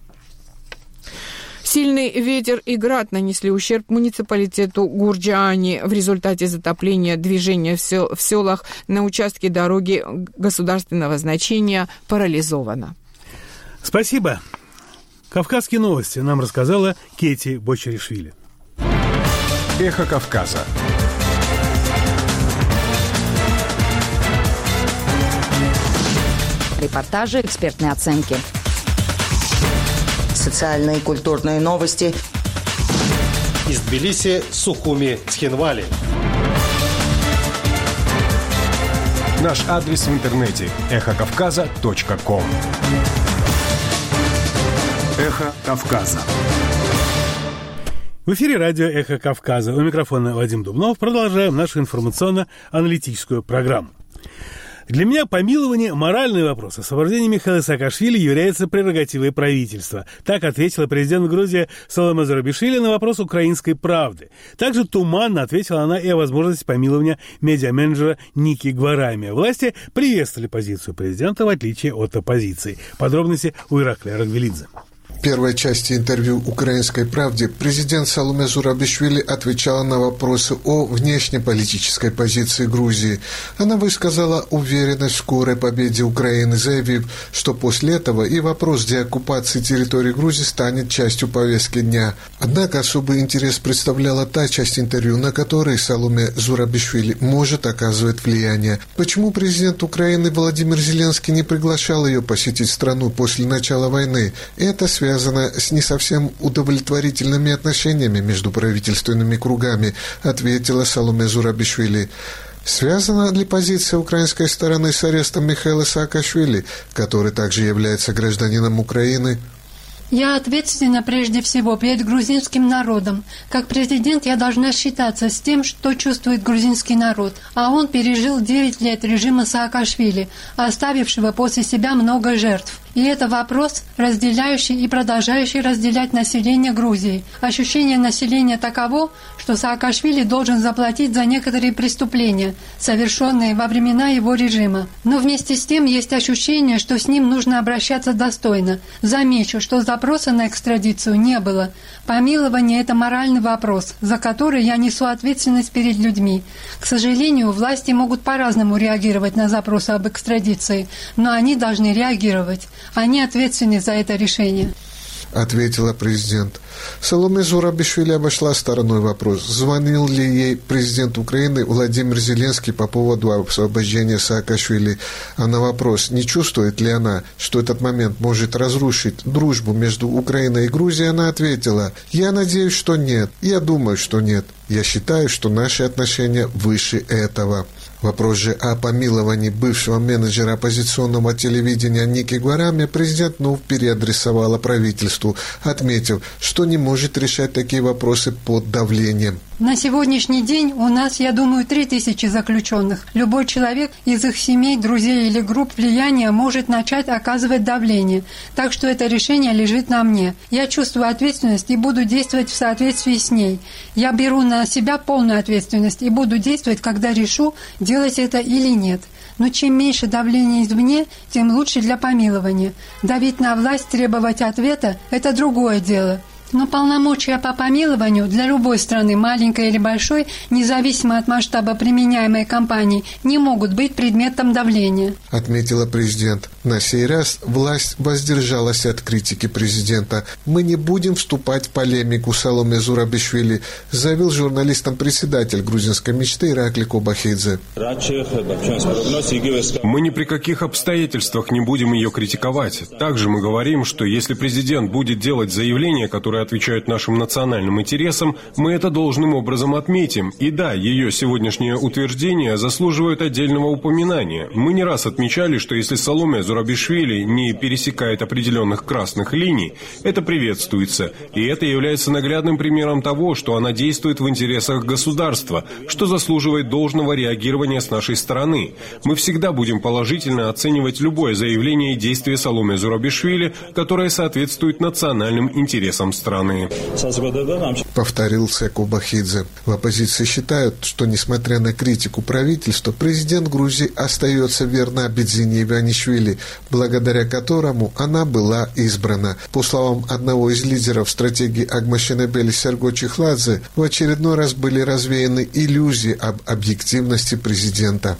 Сильный ветер и град нанесли ущерб муниципалитету Гурджаани. В результате затопления движения в, сел, в селах на участке дороги государственного значения парализовано. Спасибо. Кавказские новости нам рассказала Кети Бочаришвили. Эхо Кавказа. Репортажи, экспертные оценки. Социальные и культурные новости. Из Тбилиси, Сухуми, Цхинвали. Наш адрес в интернете эхо кавказа точка ком. Эхо Кавказа. В эфире радио «Эхо Кавказа». У микрофона Вадим Дубнов. Продолжаем нашу информационно-аналитическую программу. Для меня помилование – моральный вопрос. Освобождение Михаила Саакашвили является прерогативой правительства. Так ответила президент Грузии Саломе Зурабишвили на вопрос «Украинской правды». Также туманно ответила она и о возможности помилования медиаменеджера Ники Гварами. Власти приветствовали позицию президента в отличие от оппозиции. Подробности у Ираклия Рагвелидзе. первой части интервью «Украинской правде» президент Саломе Зурабишвили отвечала на вопросы о внешнеполитической позиции Грузии. Она высказала уверенность в скорой победе Украины, заявив, что после этого и вопрос деоккупации территории Грузии станет частью повестки дня. Однако особый интерес представляла та часть интервью, на которой Саломе Зурабишвили может оказывать влияние. Почему президент Украины Владимир Зеленский не приглашал ее посетить страну после начала войны? Это связано связано с не совсем удовлетворительными отношениями между правительственными кругами, ответила Саломе Зурабишвили. Связана ли позиция украинской стороны с арестом Михаила Саакашвили, который также является гражданином Украины? Я ответственна прежде всего перед грузинским народом. Как президент я должна считаться с тем, что чувствует грузинский народ. А он пережил девять лет режима Саакашвили, оставившего после себя много жертв. И это вопрос, разделяющий и продолжающий разделять население Грузии. Ощущение населения таково, что Саакашвили должен заплатить за некоторые преступления, совершенные во времена его режима. Но вместе с тем есть ощущение, что с ним нужно обращаться достойно. Замечу, что запроса на экстрадицию не было. Помилование – это моральный вопрос, за который я несу ответственность перед людьми. К сожалению, власти могут по-разному реагировать на запросы об экстрадиции, но они должны реагировать. Они ответственны за это решение. Ответила президент. Саломе Зурабишвили обошла стороной вопрос, звонил ли ей президент Украины Владимир Зеленский по поводу освобождения Саакашвили. А на вопрос, не чувствует ли она, что этот момент может разрушить дружбу между Украиной и Грузией, она ответила: «Я надеюсь, что нет. Я думаю, что нет. Я считаю, что наши отношения выше этого». Вопрос же о помиловании бывшего менеджера оппозиционного телевидения Ники Гварами президент Нув переадресовала правительству, отметив, что не может решать такие вопросы под давлением. На сегодняшний день у нас, я думаю, три тысячи заключенных. Любой человек из их семей, друзей или групп влияния может начать оказывать давление. Так что это решение лежит на мне. Я чувствую ответственность и буду действовать в соответствии с ней. Я беру на себя полную ответственность и буду действовать, когда решу, делать это или нет. Но чем меньше давления извне, тем лучше для помилования. Давить на власть, требовать ответа – это другое дело. Но полномочия по помилованию для любой страны, маленькой или большой, независимо от масштаба применяемой кампании, не могут быть предметом давления. Отметила президент. На сей раз власть воздержалась от критики президента. «Мы не будем вступать в полемику с Саломе Зурабишвили», заявил журналистам председатель грузинской мечты Иракли Кобахидзе. Мы ни при каких обстоятельствах не будем ее критиковать. Также мы говорим, что если президент будет делать заявления, которые отвечают нашим национальным интересам, мы это должным образом отметим. И да, ее сегодняшнее утверждение заслуживает отдельного упоминания. Мы не раз отмечали, что если Саломе Зурабишвили не пересекает определенных красных линий, это приветствуется. И это является наглядным примером того, что она действует в интересах государства, что заслуживает должного реагирования с нашей стороны. Мы всегда будем положительно оценивать любое заявление и действие Саломе Зурабишвили, которое соответствует национальным интересам страны. Повторил Секу Бахидзе. В оппозиции считают, что, несмотря на критику правительства, президент Грузии остается верна Бедзине Иванишвили, благодаря которому она была избрана. По словам одного из лидеров стратегии Агмашенебели Серго Чехладзе, в очередной раз были развеяны иллюзии об объективности президента.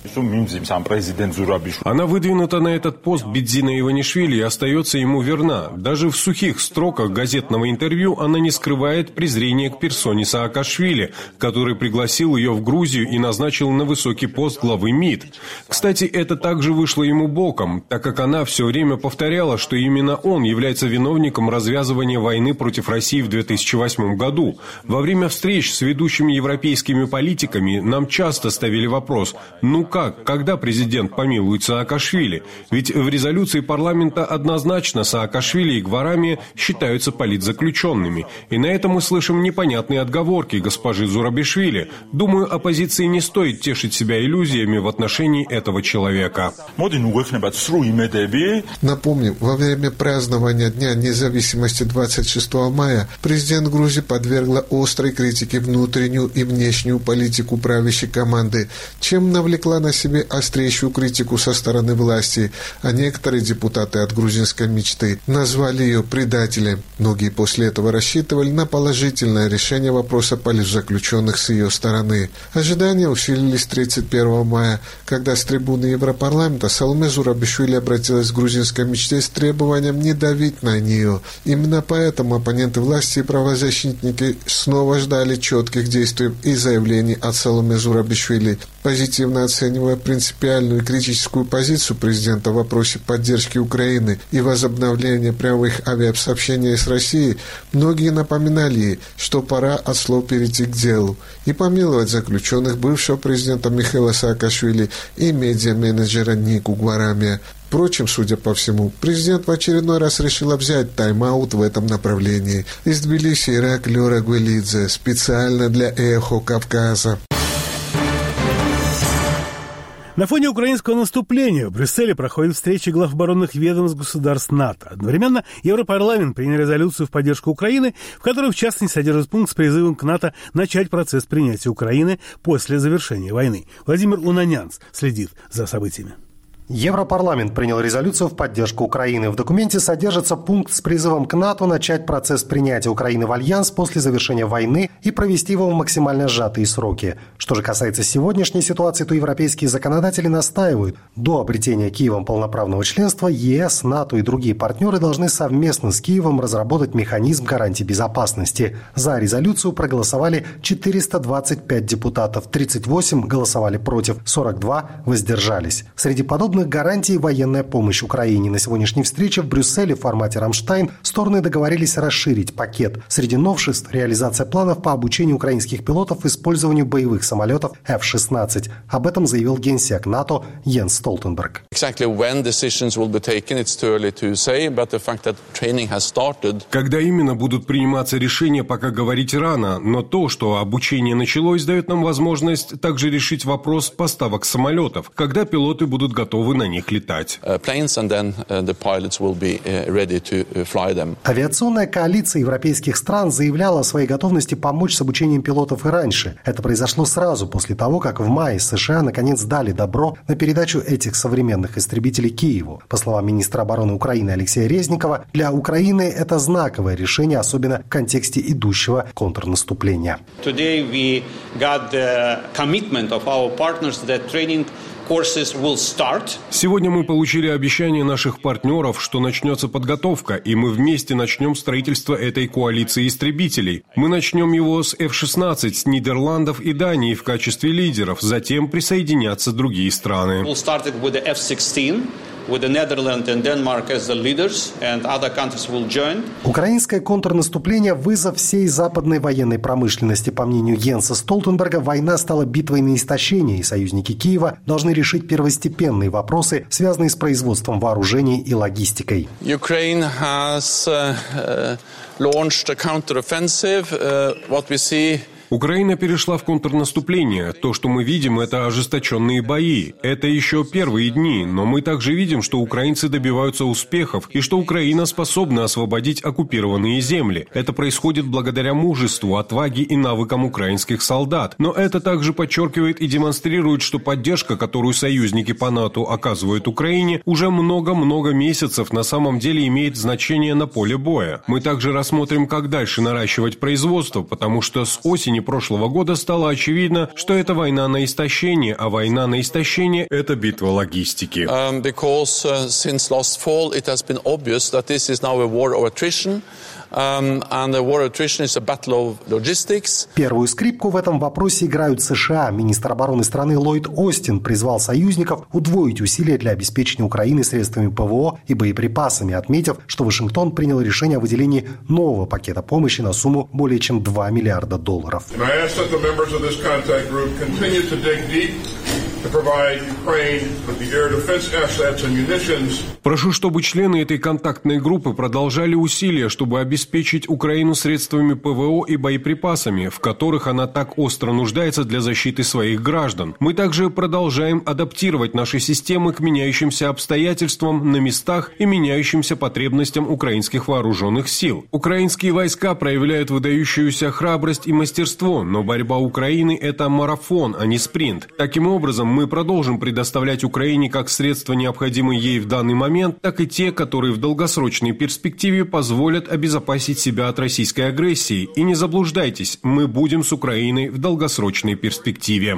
Она выдвинута на этот пост Бедзина Иванишвили и остается ему верна. Даже в сухих строках газетного интервью она не скрывает презрения к персоне Саакашвили, который пригласил ее в Грузию и назначил на высокий пост главы МИД. Кстати, это также вышло ему боком, так как она все время повторяла, что именно он является виновником развязывания войны против России в две тысячи восьмом году. Во время встреч с ведущими европейскими политиками нам часто ставили вопрос: ну как, когда президент помилует Саакашвили? Ведь в резолюции парламента однозначно Саакашвили и Гварами считаются политзаключенными. И на это мы слышим непонятные отговорки госпожи Зурабишвили. Думаю, оппозиции не стоит тешить себя иллюзиями в отношении этого человека. Напомним, во время празднования Дня независимости двадцать шестого мая президент Грузии подвергла острой критике внутреннюю и внешнюю политику правящей команды, чем навлекла на себе острейшую критику со стороны власти, а некоторые депутаты от грузинской мечты назвали ее предателем. Многие после этого рассчитывали на положительное решение вопроса политзаключенных с ее стороны. Ожидания усилились тридцать первого мая, когда с трибуны Европарламента Саломе Зурабишвили обратилась к грузинской мечте с требованием не давить на нее. Именно поэтому оппоненты власти и правозащитники снова ждали четких действий и заявлений от Саломе Зурабишвили. Позитивно оценивая принципиальную и критическую позицию президента в вопросе поддержки Украины и возобновления прямых авиасообщений с Россией, многие напоминали ей, что пора от слов перейти к делу и помиловать заключенных бывшего президента Михаила Саакашвили и медиа-менеджера Нику Гварамия. Впрочем, судя по всему, президент в очередной раз решила взять тайм-аут в этом направлении. Из Тбилиси Ираклий Орагвелидзе, специально для «Эхо Кавказа». На фоне украинского наступления в Брюсселе проходят встречи глав оборонных ведомств государств НАТО. Одновременно Европарламент принял резолюцию в поддержку Украины, в которой, в частности, содержится пункт с призывом к НАТО начать процесс принятия Украины после завершения войны. Владимир Унанянц следит за событиями. Европарламент принял резолюцию в поддержку Украины. В документе содержится пункт с призывом к НАТО начать процесс принятия Украины в альянс после завершения войны и провести его в максимально сжатые сроки. Что же касается сегодняшней ситуации, то европейские законодатели настаивают, до обретения Киевом полноправного членства ЕС, НАТО и другие партнеры должны совместно с Киевом разработать механизм гарантий безопасности. За резолюцию проголосовали четыреста двадцать пять депутатов, тридцать восемь голосовали против, сорок два воздержались. Среди подобных гарантий военная помощь Украине. На сегодняшней встрече в Брюсселе в формате «Рамштайн» стороны договорились расширить пакет. Среди новшеств – реализация планов по обучению украинских пилотов использованию боевых самолетов эф шестнадцать. Об этом заявил генсек НАТО Йенс Столтенберг. Когда именно будут приниматься решения, пока говорить рано, но то, что обучение началось, дает нам возможность также решить вопрос поставок самолетов, когда пилоты будут готовы на них летать. Авиационная коалиция европейских стран заявляла о своей готовности помочь с обучением пилотов и раньше. Это произошло сразу после того, как в мае США наконец дали добро на передачу этих современных истребителей Киеву. По словам министра обороны Украины Алексея Резникова, для Украины это знаковое решение, особенно в контексте идущего контрнаступления. Today we got the commitment of our partners that training Сегодня мы получили обещание наших партнеров, что начнется подготовка, и мы вместе начнем строительство этой коалиции истребителей. Мы начнем его с эф шестнадцать, с Нидерландов и Дании в качестве лидеров, затем присоединятся другие страны. Украинское контрнаступление – вызов всей западной военной промышленности. По мнению Йенса Столтенберга, война стала битвой на истощение, и союзники Киева должны решить первостепенные вопросы, связанные с производством вооружений и логистикой. Ukraine has uh, uh, launched a counter-offensive. Uh, what we see Украина перешла в контрнаступление. То, что мы видим, это ожесточенные бои. Это еще первые дни, но мы также видим, что украинцы добиваются успехов и что Украина способна освободить оккупированные земли. Это происходит благодаря мужеству, отваге и навыкам украинских солдат. Но это также подчеркивает и демонстрирует, что поддержка, которую союзники по НАТО оказывают Украине, уже много-много месяцев на самом деле имеет значение на поле боя. Мы также рассмотрим, как дальше наращивать производство, потому что с осени прошлого года стало очевидно, что это война на истощение, а война на истощение – это битва логистики. Um, because, uh, since last fall it has been obvious that this is now a war of attrition. Um, and the war of attrition is a battle of logistics. Первую скрипку в этом вопросе играют США. Министр обороны страны Ллойд Остин призвал союзников удвоить усилия для обеспечения Украины средствами ПВО и боеприпасами, отметив, что Вашингтон принял решение о выделении нового пакета помощи на сумму более чем два миллиарда долларов. Прошу, чтобы члены этой контактной группы продолжали усилия, чтобы обеспечить Украину средствами ПВО и боеприпасами, в которых она так остро нуждается для защиты своих граждан. Мы также продолжаем адаптировать наши системы к меняющимся обстоятельствам на местах и меняющимся потребностям украинских вооруженных сил. Украинские войска проявляют выдающуюся храбрость и мастерство, но борьба Украины – это марафон, а не спринт. Таким образом, мы продолжим предоставлять Украине как средства, необходимые ей в данный момент, так и те, которые в долгосрочной перспективе позволят обезопасить себя от российской агрессии. И не заблуждайтесь, мы будем с Украиной в долгосрочной перспективе.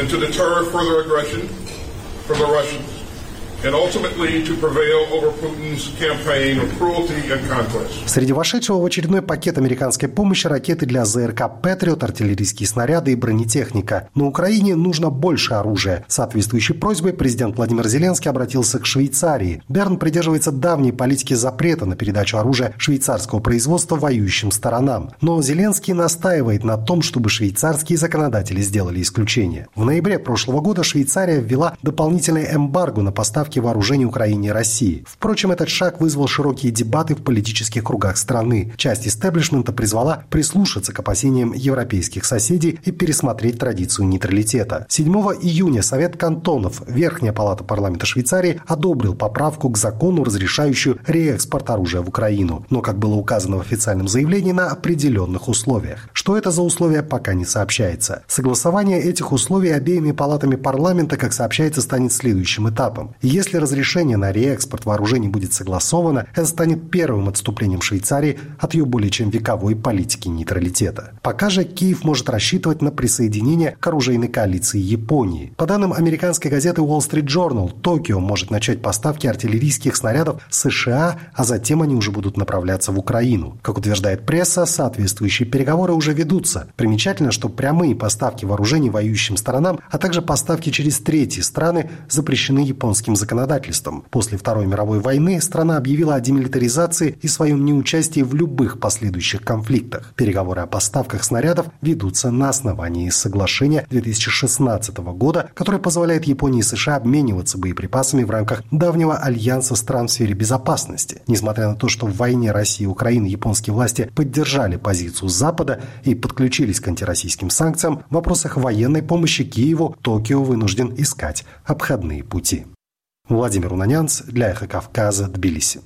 Среди вошедшего в очередной пакет американской помощи ракеты для ЗРК «Патриот», артиллерийские снаряды и бронетехника. На Украине нужно больше оружия. С соответствующей просьбой президент Владимир Зеленский обратился к Швейцарии. Берн придерживается давней политики запрета на передачу оружия швейцарского производства воюющим сторонам. Но Зеленский настаивает на том, чтобы швейцарские законодатели сделали исключение. В ноябре прошлого года Швейцария ввела дополнительное эмбарго на поставки вооружений Украине и России. Впрочем, этот шаг вызвал широкие дебаты в политических кругах страны. Часть истеблишмента призвала прислушаться к опасениям европейских соседей и пересмотреть традицию нейтралитета. седьмого июня Совет кантонов, Верхняя палата парламента Швейцарии, одобрил поправку к закону, разрешающую реэкспорт оружия в Украину. Но, как было указано в официальном заявлении, на определенных условиях. Что это за условия, пока не сообщается. Согласование этих условий обеими палатами парламента, как сообщается, станет следующим этапом. Если разрешение на реэкспорт вооружений будет согласовано, это станет первым отступлением Швейцарии от ее более чем вековой политики нейтралитета. Пока же Киев может рассчитывать на присоединение к оружейной коалиции Японии. По данным американской газеты Wall Street Journal, Токио может начать поставки артиллерийских снарядов США, а затем они уже будут направляться в Украину. Как утверждает пресса, соответствующие переговоры уже ведутся. Примечательно, что прямые поставки вооружений воюющим сторонам, а также поставки через третьи страны запрещены японским законодательством. законодательством. После Второй мировой войны страна объявила о демилитаризации и своем неучастии в любых последующих конфликтах. Переговоры о поставках снарядов ведутся на основании соглашения две тысячи шестнадцатого года, которое позволяет Японии и США обмениваться боеприпасами в рамках давнего альянса стран в сфере безопасности. Несмотря на то, что в войне России и Украины японские власти поддержали позицию Запада и подключились к антироссийским санкциям, в вопросах военной помощи Киеву Токио вынужден искать обходные пути. Владимир Унанянц для «Эхо Кавказа», Тбилиси.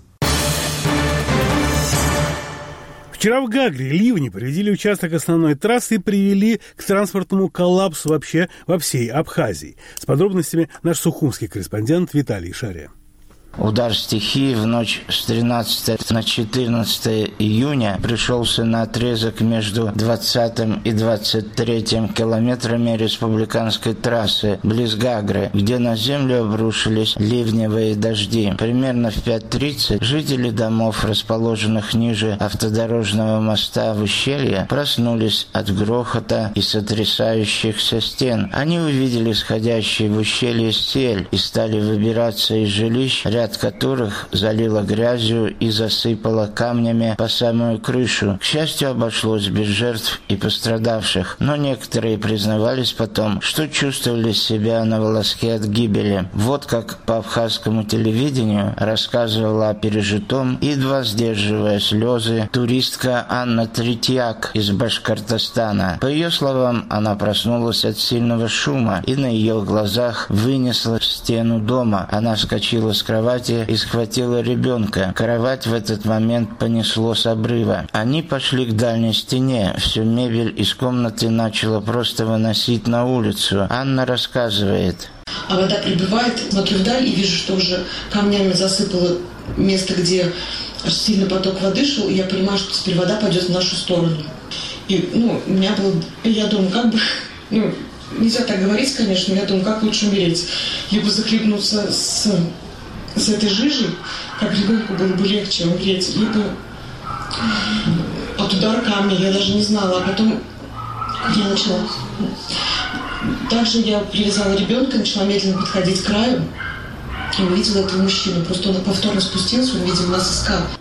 Вчера в Гагре ливни повредили участок основной трассы и привели к транспортному коллапсу вообще во всей Абхазии. С подробностями наш сухумский корреспондент Виталий Шария. Удар стихии в ночь с тринадцатого на четырнадцатое июня пришелся на отрезок между двадцатым и двадцать третьим километрами республиканской трассы близ Гагры, где на землю обрушились ливневые дожди. Примерно в пять тридцать жители домов, расположенных ниже автодорожного моста в ущелье, проснулись от грохота и сотрясающихся стен. Они увидели сходящий в ущелье сель и стали выбираться из жилищ, ряд которых залило грязью и засыпало камнями по самую крышу. К счастью, обошлось без жертв и пострадавших, но некоторые признавались потом, что чувствовали себя на волоске от гибели. Вот как по абхазскому телевидению рассказывала о пережитом, едва сдерживая слезы, туристка Анна Третьяк из Башкортостана. По ее словам, она проснулась от сильного шума и на ее глазах вынесла стену дома. Она вскочила с кровати и схватила ребенка. Кровать в этот момент понесло с обрыва. Они пошли к дальней стене. Всю мебель из комнаты начала просто выносить на улицу. Анна рассказывает. А вода прибывает, смотрю вдаль и вижу, что уже камнями засыпало место, где аж сильный поток воды шел, и я понимаю, что теперь вода пойдет в нашу сторону. И, ну, у меня было... Я думаю, как бы... Ну, нельзя так говорить, конечно, но я думаю, как лучше умереть. Либо захлебнуться с... с этой жижей, как ребенку было бы легче умереть, либо от удара камня, я даже не знала, а потом я начала. Также я привязала ребенка, начала медленно подходить к краю и увидела этого мужчину. Просто он повторно спустился, он, видимо, нас искал.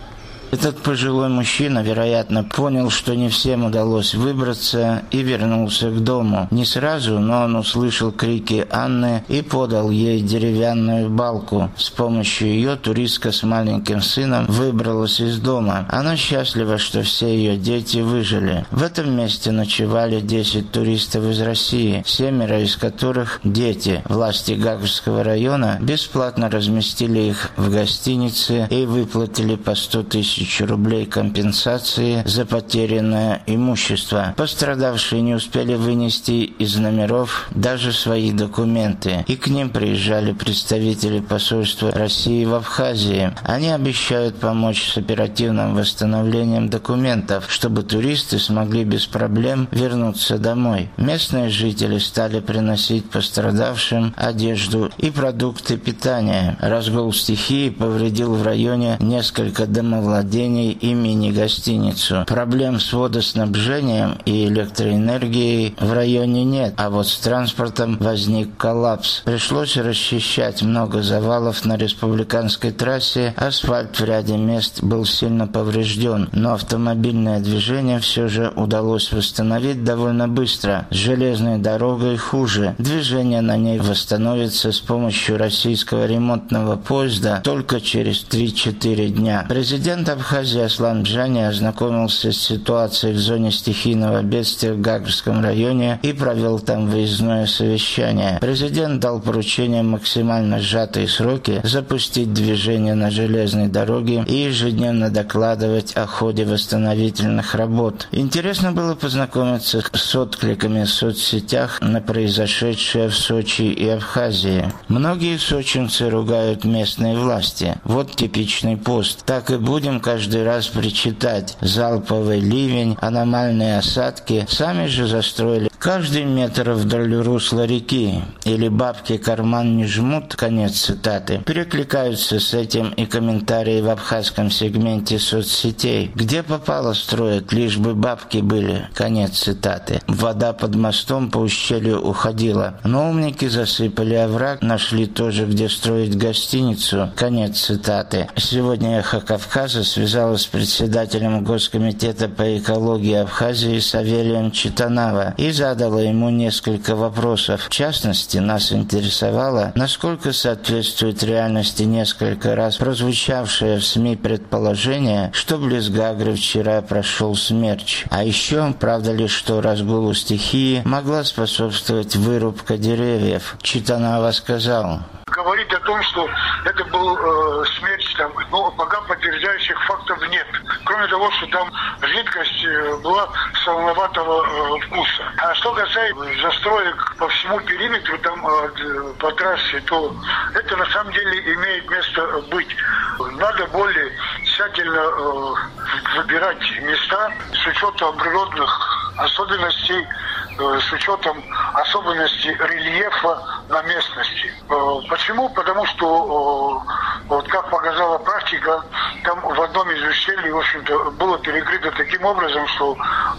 Этот пожилой мужчина, вероятно, понял, что не всем удалось выбраться, и вернулся к дому. Не сразу, но он услышал крики Анны и подал ей деревянную балку. С помощью ее туристка с маленьким сыном выбралась из дома. Она счастлива, что все ее дети выжили. В этом месте ночевали десять туристов из России, семеро из которых дети. Власти Гагрского района бесплатно разместили их в гостинице и выплатили по сто тысяч рублей компенсации за потерянное имущество. Пострадавшие не успели вынести из номеров даже свои документы, и к ним приезжали представители посольства России в Абхазии. Они обещают помочь с оперативным восстановлением документов, чтобы туристы смогли без проблем вернуться домой. Местные жители стали приносить пострадавшим одежду и продукты питания. Разгул стихии повредил в районе несколько домовладений и мини-гостиницу. Проблем с водоснабжением и электроэнергией в районе нет, а вот с транспортом возник коллапс. Пришлось расчищать много завалов на республиканской трассе, асфальт в ряде мест был сильно поврежден, но автомобильное движение все же удалось восстановить довольно быстро. С железной дорогой хуже. Движение на ней восстановится с помощью российского ремонтного поезда только через три-четыре дня. Президент Абхазии Аслан Бжани ознакомился с ситуацией в зоне стихийного бедствия в Гагрском районе и провел там выездное совещание. Президент дал поручение максимально сжатые сроки запустить движение на железной дороге и ежедневно докладывать о ходе восстановительных работ. Интересно было познакомиться с откликами в соцсетях на произошедшее в Сочи и Абхазии. Многие сочинцы ругают местные власти. Вот типичный пост. Так и будем каждый раз причитать. Залповый ливень, аномальные осадки. Сами же застроили каждый метр вдоль русла реки. Или бабки карман не жмут, конец цитаты. Перекликаются с этим и комментарии в абхазском сегменте соцсетей. Где попало строят, лишь бы бабки были, конец цитаты. Вода под мостом по ущелью уходила. Но умники засыпали овраг, нашли тоже, где строить гостиницу, конец цитаты. Сегодня «Эхо Кавказа» связалась с председателем Госкомитета по экологии Абхазии Савелием Читанава и задала ему несколько вопросов. В частности, нас интересовало, насколько соответствует реальности несколько раз прозвучавшее в СМИ предположение, что близ Гагры вчера прошел смерч. А еще, правда ли, что разгулу стихии могла способствовать вырубка деревьев? Читанава сказал: говорить о том, что это был э, смерч, там, но пока подтверждающих фактов нет. Кроме того, что там жидкость э, была солоноватого э, вкуса. А что касается застроек по всему периметру, там э, по трассе, то это на самом деле имеет место быть. Надо более тщательно э, выбирать места с учетом природных особенностей, э, с учетом особенностей рельефа на местности. Э, почему? Потому что, э, вот как показала практика, там в одном из ущелий, в общем-то, было перекрыто таким образом, что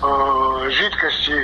э, жидкости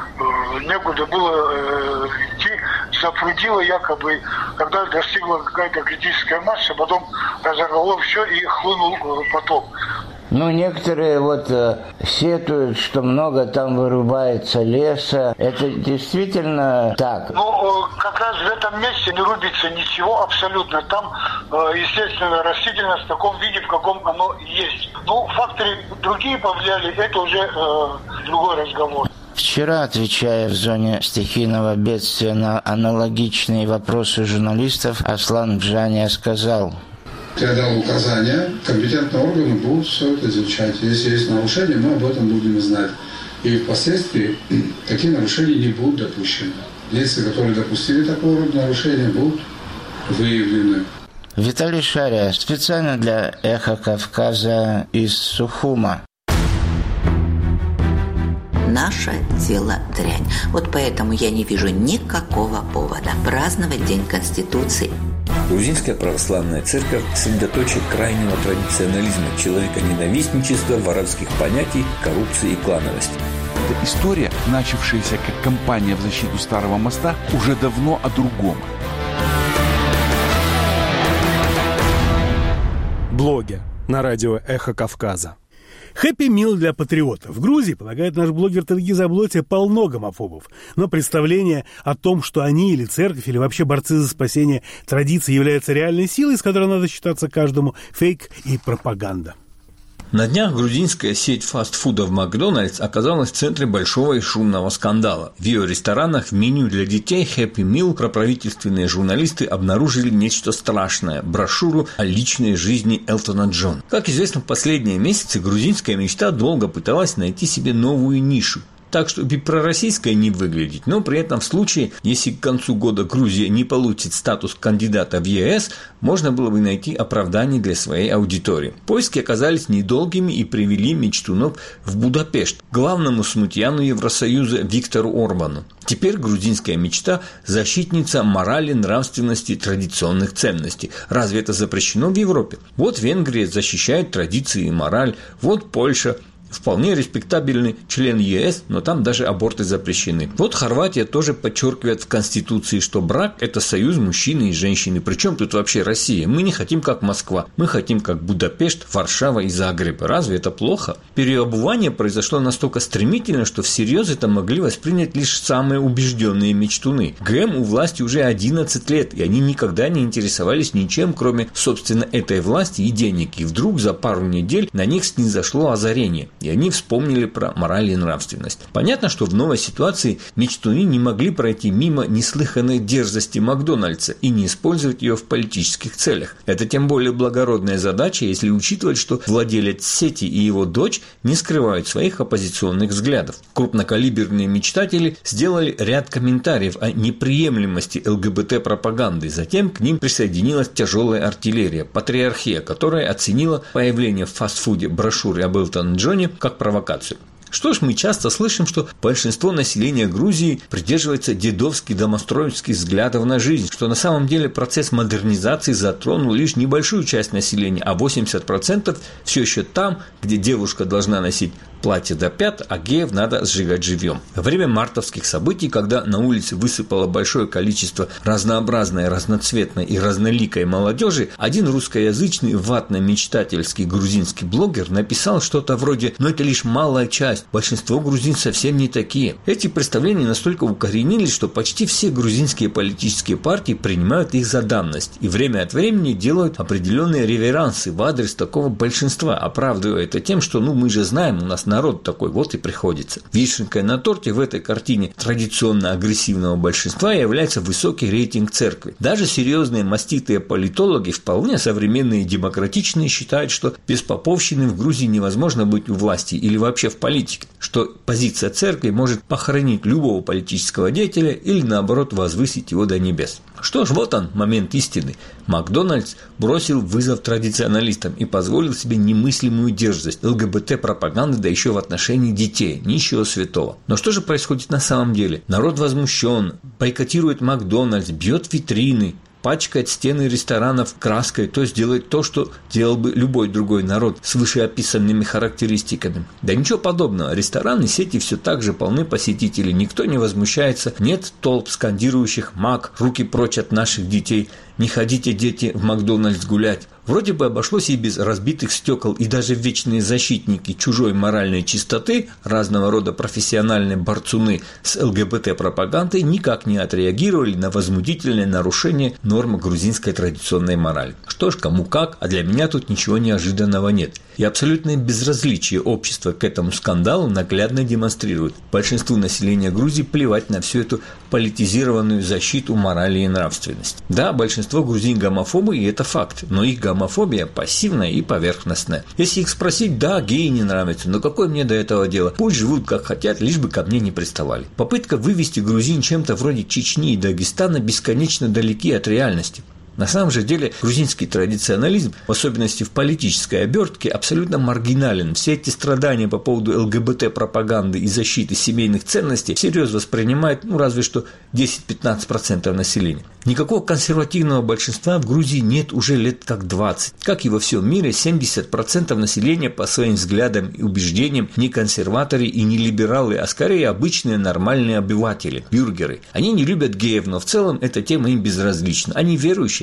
э, некуда было э, идти, запрудило якобы, когда достигла какая-то критическая масса, потом разорвало все и хлынул э, поток. Ну, некоторые вот э, сетуют, что много там вырубается леса. Это действительно так? Ну, э, как раз в этом месте не рубится ничего абсолютно. Там, э, естественно, растительность в таком виде, в каком оно есть. Ну, факторы другие повлияли, это уже э, другой разговор. Вчера, отвечая в зоне стихийного бедствия на аналогичные вопросы журналистов, Аслан Бжани сказал: я дал указания, компетентные органы будут все это изучать. Если есть нарушения, мы об этом будем знать. И впоследствии такие нарушения не будут допущены. Лица, которые допустили такого рода нарушения, будут выявлены. Виталий Шария, специально для «Эхо Кавказа» из Сухума. Наше дело дрянь. Вот поэтому я не вижу никакого повода праздновать День Конституции. Грузинская православная церковь – средоточие крайнего традиционализма, человеконенавистничества, воровских понятий, коррупции и клановости. Эта история, начавшаяся как кампания в защиту Старого моста, уже давно о другом. Блоги. на радио «Эхо Кавказа». Хэппи Мил для патриотов. В Грузии, полагает наш блогер Тенгиз Аблотя, полно гомофобов. Но представление о том, что они или церковь, или вообще борцы за спасение традиций являются реальной силой, с которой надо считаться каждому, фейк и пропаганда. На днях грузинская сеть фастфудов «Макдональдс» оказалась в центре большого и шумного скандала. В ее ресторанах в меню для детей «Хэппи Мил» проправительственные журналисты обнаружили нечто страшное – брошюру о личной жизни Элтона Джона. Как известно, в последние месяцы грузинская мечта долго пыталась найти себе новую нишу. Так, чтобы пророссийской не выглядеть, но при этом в случае, если к концу года Грузия не получит статус кандидата в ЕС, можно было бы найти оправдание для своей аудитории. Поиски оказались недолгими и привели мечтунов в Будапешт, к главному смутьяну Евросоюза Виктору Орбану. Теперь грузинская мечта – защитница морали, нравственности, традиционных ценностей. Разве это запрещено в Европе? Вот Венгрия защищает традиции и мораль, вот Польша – вполне респектабельный член ЕС, но там даже аборты запрещены. Вот Хорватия тоже подчеркивает в Конституции, что брак – это союз мужчины и женщины. Причем тут вообще Россия? Мы не хотим как Москва, мы хотим как Будапешт, Варшава и Загреб. Разве это плохо? Переобувание произошло настолько стремительно, что всерьез это могли воспринять лишь самые убежденные мечтуны. ГМ у власти уже одиннадцать лет, и они никогда не интересовались ничем, кроме, собственно, этой власти и денег. И вдруг за пару недель на них снизошло озарение. И они вспомнили про мораль и нравственность. Понятно, что в новой ситуации мечтуны не могли пройти мимо неслыханной дерзости Макдональдса и не использовать ее в политических целях. Это тем более благородная задача, если учитывать, что владелец сети и его дочь не скрывают своих оппозиционных взглядов. Крупнокалиберные мечтатели сделали ряд комментариев о неприемлемости ЛГБТ-пропаганды. Затем к ним присоединилась тяжелая артиллерия, патриархия, которая оценила появление в фастфуде брошюры об Элтоне Джоне как провокацию. Что ж, мы часто слышим, что большинство населения Грузии придерживается дедовских домостроевских взглядов на жизнь, что на самом деле процесс модернизации затронул лишь небольшую часть населения, а восемьдесят процентов все еще там, где девушка должна носить платье до пят, а геев надо сжигать живьем. Во время мартовских событий, когда на улице высыпало большое количество разнообразной, разноцветной и разноликой молодежи, один русскоязычный ватно-мечтательский грузинский блогер написал что-то вроде «но это лишь малая часть, большинство грузин совсем не такие». Эти представления настолько укоренились, что почти все грузинские политические партии принимают их за данность и время от времени делают определенные реверансы в адрес такого большинства, оправдывая это тем, что ну мы же знаем, у нас народ такой, вот и приходится. Вишенкой на торте в этой картине традиционно агрессивного большинства является высокий рейтинг церкви. Даже серьезные маститые политологи, вполне современные и демократичные, считают, что без поповщины в Грузии невозможно быть у власти или вообще в политике, что позиция церкви может похоронить любого политического деятеля или наоборот возвысить его до небес. Что ж, вот он, момент истины. Макдональдс бросил вызов традиционалистам и позволил себе немыслимую дерзость ЛГБТ-пропаганды, да еще в отношении детей. Ничего святого. Но что же происходит на самом деле? Народ возмущен, бойкотирует Макдональдс, бьет витрины, пачкает стены ресторанов краской, то есть делает то, что делал бы любой другой народ с вышеописанными характеристиками. Да ничего подобного. Рестораны сети все так же полны посетителей. Никто не возмущается. Нет толп, скандирующих «Мак, руки прочь от наших детей». «Не ходите, дети, в Макдональдс гулять». Вроде бы обошлось и без разбитых стекол, и даже вечные защитники чужой моральной чистоты, разного рода профессиональные борцуны с ЛГБТ-пропагандой никак не отреагировали на возмутительное нарушение норм грузинской традиционной морали. Что ж, кому как, а для меня тут ничего неожиданного нет. И абсолютное безразличие общества к этому скандалу наглядно демонстрирует. Большинству населения Грузии плевать на всю эту политизированную защиту морали и нравственности. Да, большинство грузин гомофобы, и это факт, но их гомофобия пассивная и поверхностная. Если их спросить, да, геи не нравятся, но какое мне до этого дело? Пусть живут как хотят, лишь бы ко мне не приставали. Попытка вывести грузин чем-то вроде Чечни и Дагестана бесконечно далеки от реальности. На самом же деле грузинский традиционализм, в особенности в политической обертке, абсолютно маргинален. Все эти страдания по поводу ЛГБТ-пропаганды и защиты семейных ценностей всерьез воспринимает, ну, разве что десять-пятнадцать процентов населения. Никакого консервативного большинства в Грузии нет уже лет как двадцать. Как и во всем мире, семьдесят процентов населения по своим взглядам и убеждениям не консерваторы и не либералы, а скорее обычные нормальные обыватели, бюргеры. Они не любят геев, но в целом эта тема им безразлична. Они верующие,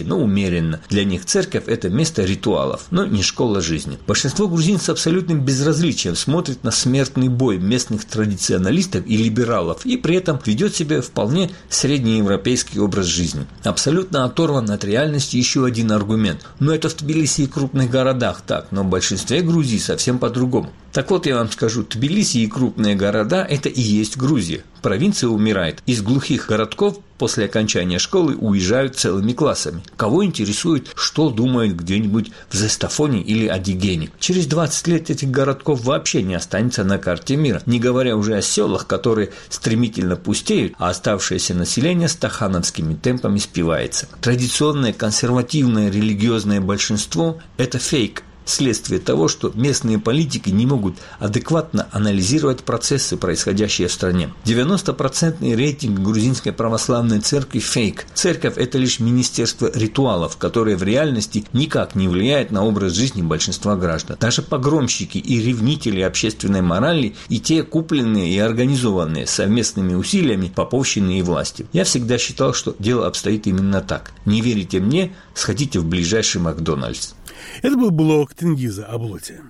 верующие, но умеренно. Для них церковь – это место ритуалов, но не школа жизни. Большинство грузин с абсолютным безразличием смотрит на смертный бой местных традиционалистов и либералов и при этом ведет себя вполне среднеевропейский образ жизни. Абсолютно оторван от реальности еще один аргумент. Но это в Тбилиси и крупных городах так, но в большинстве Грузии совсем по-другому. Так вот, я вам скажу, Тбилиси и крупные города – это и есть Грузия. Провинция умирает. Из глухих городков после окончания школы уезжают целыми классами. Кого интересует, что думают где-нибудь в Зестафоне или Адигене? Через двадцать лет этих городков вообще не останется на карте мира, не говоря уже о селах, которые стремительно пустеют, а оставшееся население стахановскими темпами спивается. Традиционное консервативное религиозное большинство – это фейк. Следствие того, что местные политики не могут адекватно анализировать процессы, происходящие в стране. девяносто процентов рейтинг грузинской православной церкви – фейк. Церковь – это лишь министерство ритуалов, которое в реальности никак не влияет на образ жизни большинства граждан. Даже погромщики и ревнители общественной морали и те купленные и организованные совместными усилиями поповщины и власти. Я всегда считал, что дело обстоит именно так. Не верите мне? Сходите в ближайший Макдональдс. Это был блог Тенгиза Аблоти.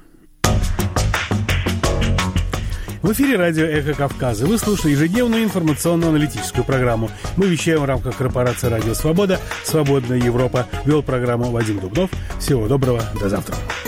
В эфире радио «Эхо Кавказа». Вы слушаете ежедневную информационно-аналитическую программу. Мы вещаем в рамках корпорации «Радио Свобода». «Свободная Европа». Вел программу Вадим Дубнов. Всего доброго. До завтра.